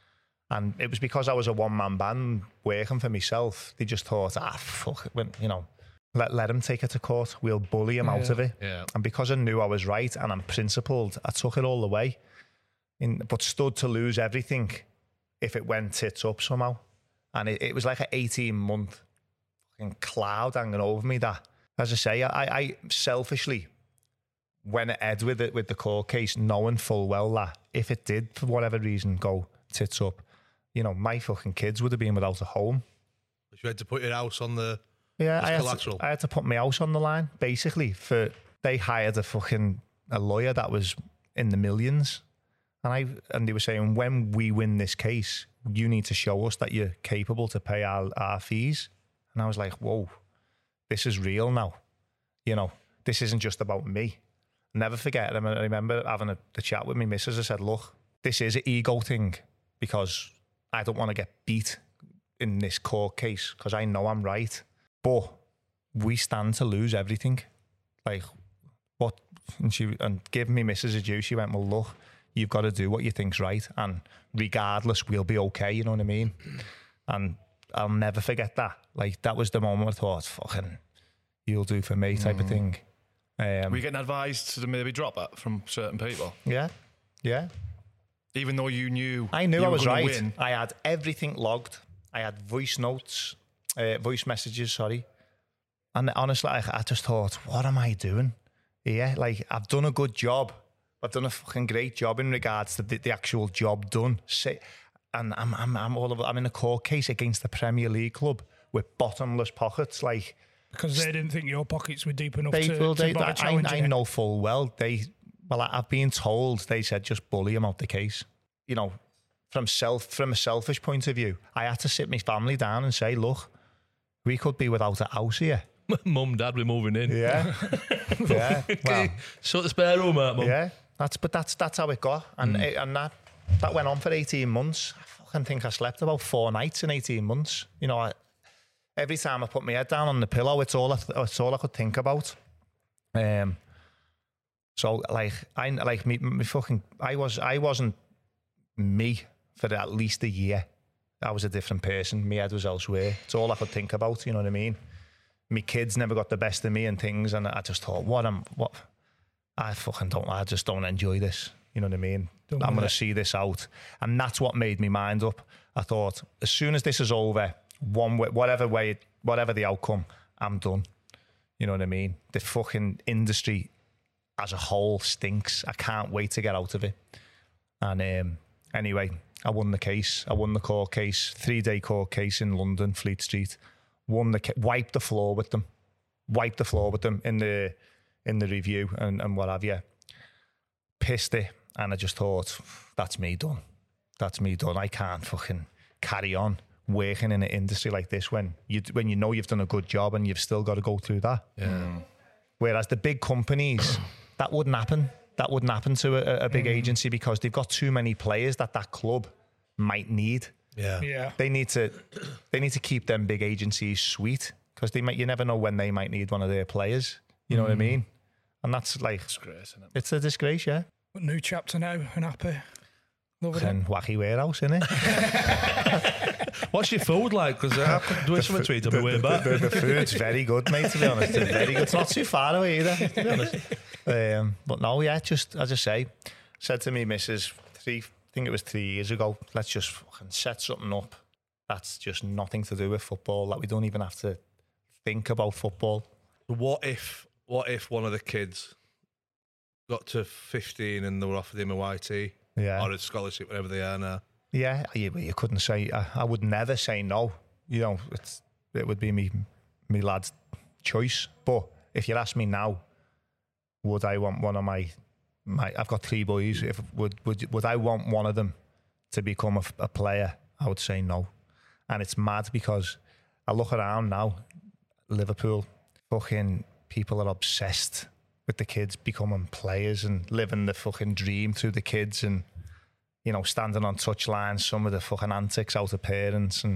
And it was because I was a one-man band working for myself. They just thought, ah, fuck it, when, you know, let let him take it to court. We'll bully him yeah. out of it. Yeah. And because I knew I was right and I'm principled, I took it all the way. In, but stood to lose everything if it went tits up somehow. And it, it was like an eighteen-month fucking cloud hanging over me that, as I say, I, I selfishly went ahead with it with the court case, knowing full well that if it did, for whatever reason, go tits up, you know, my fucking kids would have been without a home. You had to put your house on the yeah, I had, collateral. to, I had to put my house on the line, basically. For they hired a fucking a lawyer that was in the millions, and I and they were saying, when we win this case, you need to show us that you're capable to pay our, our fees. And I was like, whoa, this is real now. You know, this isn't just about me. Never forget. I remember having a, a chat with my missus. I said, look, this is an ego thing because I don't want to get beat in this court case because I know I'm right. But we stand to lose everything. Like, what? And she and giving me missus a due, she went, well, look, you've got to do what you think's right. And regardless, we'll be okay, you know what I mean? And I'll never forget that. Like, that was the moment I thought, fucking, you'll do for me type mm. of thing. Um, Were you getting advised to maybe drop it from certain people? Yeah, yeah. Even though you knew I knew you I were was right. Win. I had everything logged. I had voice notes, uh, voice messages, sorry. And honestly, I, I just thought, what am I doing? Yeah, like, I've done a good job. I've done a fucking great job in regards to the, the actual job done. Say, and I'm I'm I'm all of, I'm in a court case against the Premier League club with bottomless pockets, like. Because they didn't think your pockets were deep enough they, to, well, to they, bother I, challenging I it. know full well. They, well, I, I've been told, they said just bully him out the case. You know, from self from a selfish point of view, I had to sit my family down and say, look, we could be without a house here. Mum, Dad, we're moving in. Yeah, yeah. Well, sort the spare room out, Mum. Yeah, that's but that's that's how it got, and mm. it, and that that went on for eighteen months. I fucking think I slept about four nights in eighteen months. You know, I, every time I put my head down on the pillow, it's all I, it's all I could think about. Um. So like I like me, me fucking I was I wasn't me for at least a year. I was a different person. My head was elsewhere. It's all I could think about. You know what I mean? My kids never got the best of me and things, and I just thought, what am what? I fucking don't. I just don't enjoy this. You know what I mean? Don't I'm going to see this out, and that's what made me mind up. I thought, as soon as this is over, one way, whatever way, whatever the outcome, I'm done. You know what I mean? The fucking industry as a whole stinks. I can't wait to get out of it. And um, anyway, I won the case. I won the court case, three day court case in London, Fleet Street. Won the wiped the floor with them, wiped the floor with them in the in the review and, and what have you. Pissed it, and I just thought, that's me done. That's me done. I can't fucking carry on working in an industry like this when you when you know you've done a good job and you've still got to go through that. Yeah. Mm. Whereas the big companies, that wouldn't happen. That wouldn't happen to a, a big mm. agency because they've got too many players that that club might need. Yeah, yeah. They need to, they need to keep them big agencies sweet because they might, you never know when they might need one of their players. You know mm. what I mean? And that's like, disgrace, isn't it? It's a disgrace, yeah. But new chapter now, and happy. And wacky warehouse, innit? What's your food like? Because I could do something to eat on my way back. The, the, the food's very good, mate, to be honest. It's very good. It's not too far away either, to be honest. Um, but no, yeah, just, as I say, said to me missus three, I think it was three years ago, let's just fucking set something up that's just nothing to do with football, that we don't even have to think about football. What if, what if one of the kids got to fifteen and they were offered him a Y T? Yeah. Or a scholarship, whatever they are now. Yeah, you, you couldn't say, I, I would never say no. You know, it's, it would be me, me lad's choice. But if you ask me now, would I want one of my, my I've got three boys, if would would would I want one of them to become a, a player? I would say no. And it's mad because I look around now, Liverpool, fucking people are obsessed with the kids becoming players and living the fucking dream through the kids and, you know, standing on touchlines, some of the fucking antics out of parents. And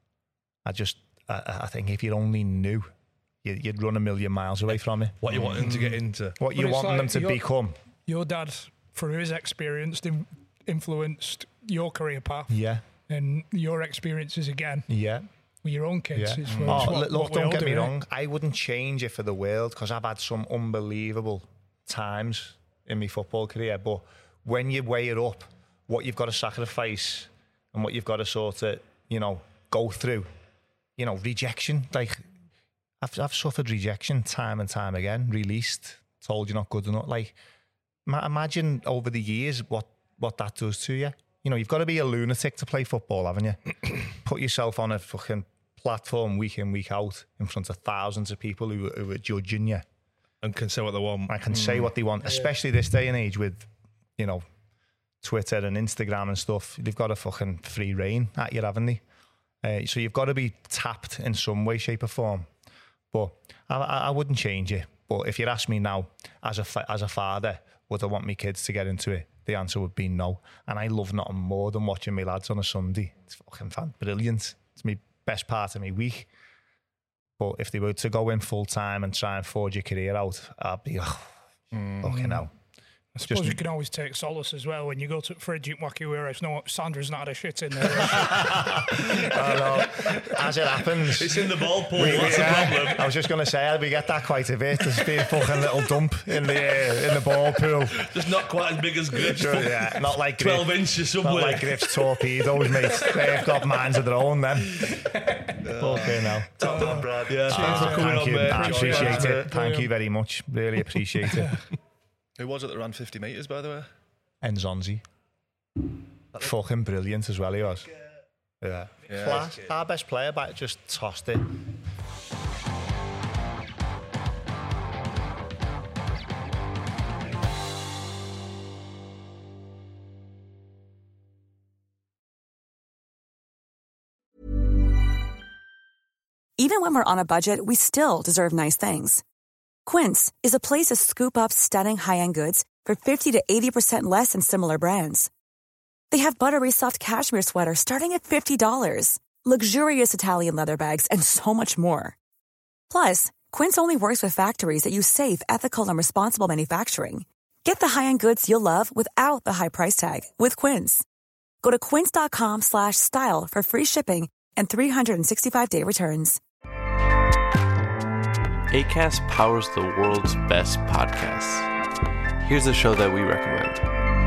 I just, I, I think if you only knew, you, you'd run a million miles away from it. What you want them to get into. What you want like them to your, become. Your dad, through his experience, influenced your career path. Yeah. And your experiences again. Yeah. With your own kids. Yeah. It's Oh, what, look, what don't get do, me right? wrong. I wouldn't change it for the world because I've had some unbelievable times in my football career. But when you weigh it up, what you've got to sacrifice and what you've got to sort of, you know, go through, you know, rejection. Like, I've, I've suffered rejection time and time again, released, told you're not good enough. Like, ma- imagine over the years what, what that does to you. You know, you've got to be a lunatic to play football, haven't you? Put yourself on a fucking platform week in, week out in front of thousands of people who, who are judging you. And can say what they want. I can mm. say what they want, especially this day and age with, you know, Twitter and Instagram and stuff. They've got a fucking free reign at you, haven't they? Uh, so you've got to be tapped in some way, shape or form. But I, I wouldn't change it. But if you ask me now, as a fa- as a father, would I want my kids to get into it? The answer would be no. And I love nothing more than watching my lads on a Sunday. It's fucking fan- brilliant. It's my best part of my week. But if they were to go in full time and try and forge your career out, I'd be, oh, mm. fucking hell. I suppose Just, you can always take solace as well when you go to the fridge at Wacky Warehouse. No, Sandra's not had a shit in there. I know. As it happens. It's in the ball pool. We, That's yeah, the problem. I was just going to say, we get that quite a bit. There's been a fucking little dump in the uh, in the ball pool. Just not quite as big as Griff's. Sure, yeah, not like twelve Griff, inches somewhere. Not like Griff's torpedoes, mate. They've got minds of their own, then. Okay, now. Top man, Brad. Yeah, Oh, thanks for coming thank on, you. mate. I appreciate it. Brilliant. Thank you very much. Really appreciate it. Who was it that ran fifty metres, by the way? Enzonzi. Fucking brilliant as well, he was. Yeah. Yeah. Class. Our best player, but just tossed it. Even when we're on a budget, we still deserve nice things. Quince is a place to scoop up stunning high-end goods for fifty to eighty percent less than similar brands. They have buttery soft cashmere sweaters starting at fifty dollars, luxurious Italian leather bags, and so much more. Plus, Quince only works with factories that use safe, ethical, and responsible manufacturing. Get the high-end goods you'll love without the high price tag with Quince. Go to quince.com slash style for free shipping and three sixty-five day returns. Acast powers the world's best podcasts. Here's a show that we recommend.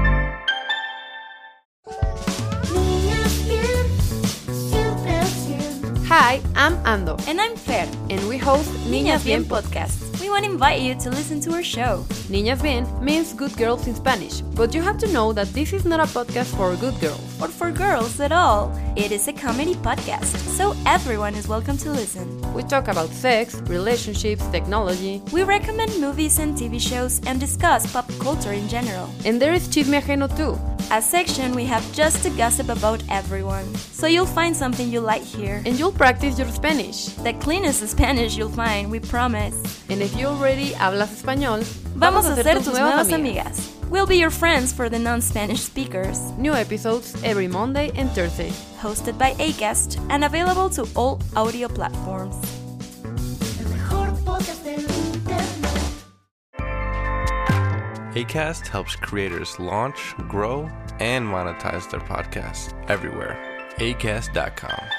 Hi, I'm Ando. And I'm Fer. And we host Niñas Bien podcast. We want to invite you to listen to our show. Niñas Bien means good girls in Spanish, but you have to know that this is not a podcast for good girls. Or for girls at all. It is a comedy podcast, so everyone is welcome to listen. We talk about sex, relationships, technology. We recommend movies and T V shows and discuss pop culture in general. And there is Chisme Ajeno too. A section we have just to gossip about everyone. So you'll find something you like here. And you'll practice your Spanish. The cleanest Spanish you'll find, we promise. And if you already hablas español, vamos a ser tus nuevas amigas. We'll be your friends for the non-Spanish speakers. New episodes every Monday and Thursday. Hosted by Acast and available to all audio platforms. podcast de Internet. Acast helps creators launch, grow, and monetize their podcasts everywhere. acast dot com.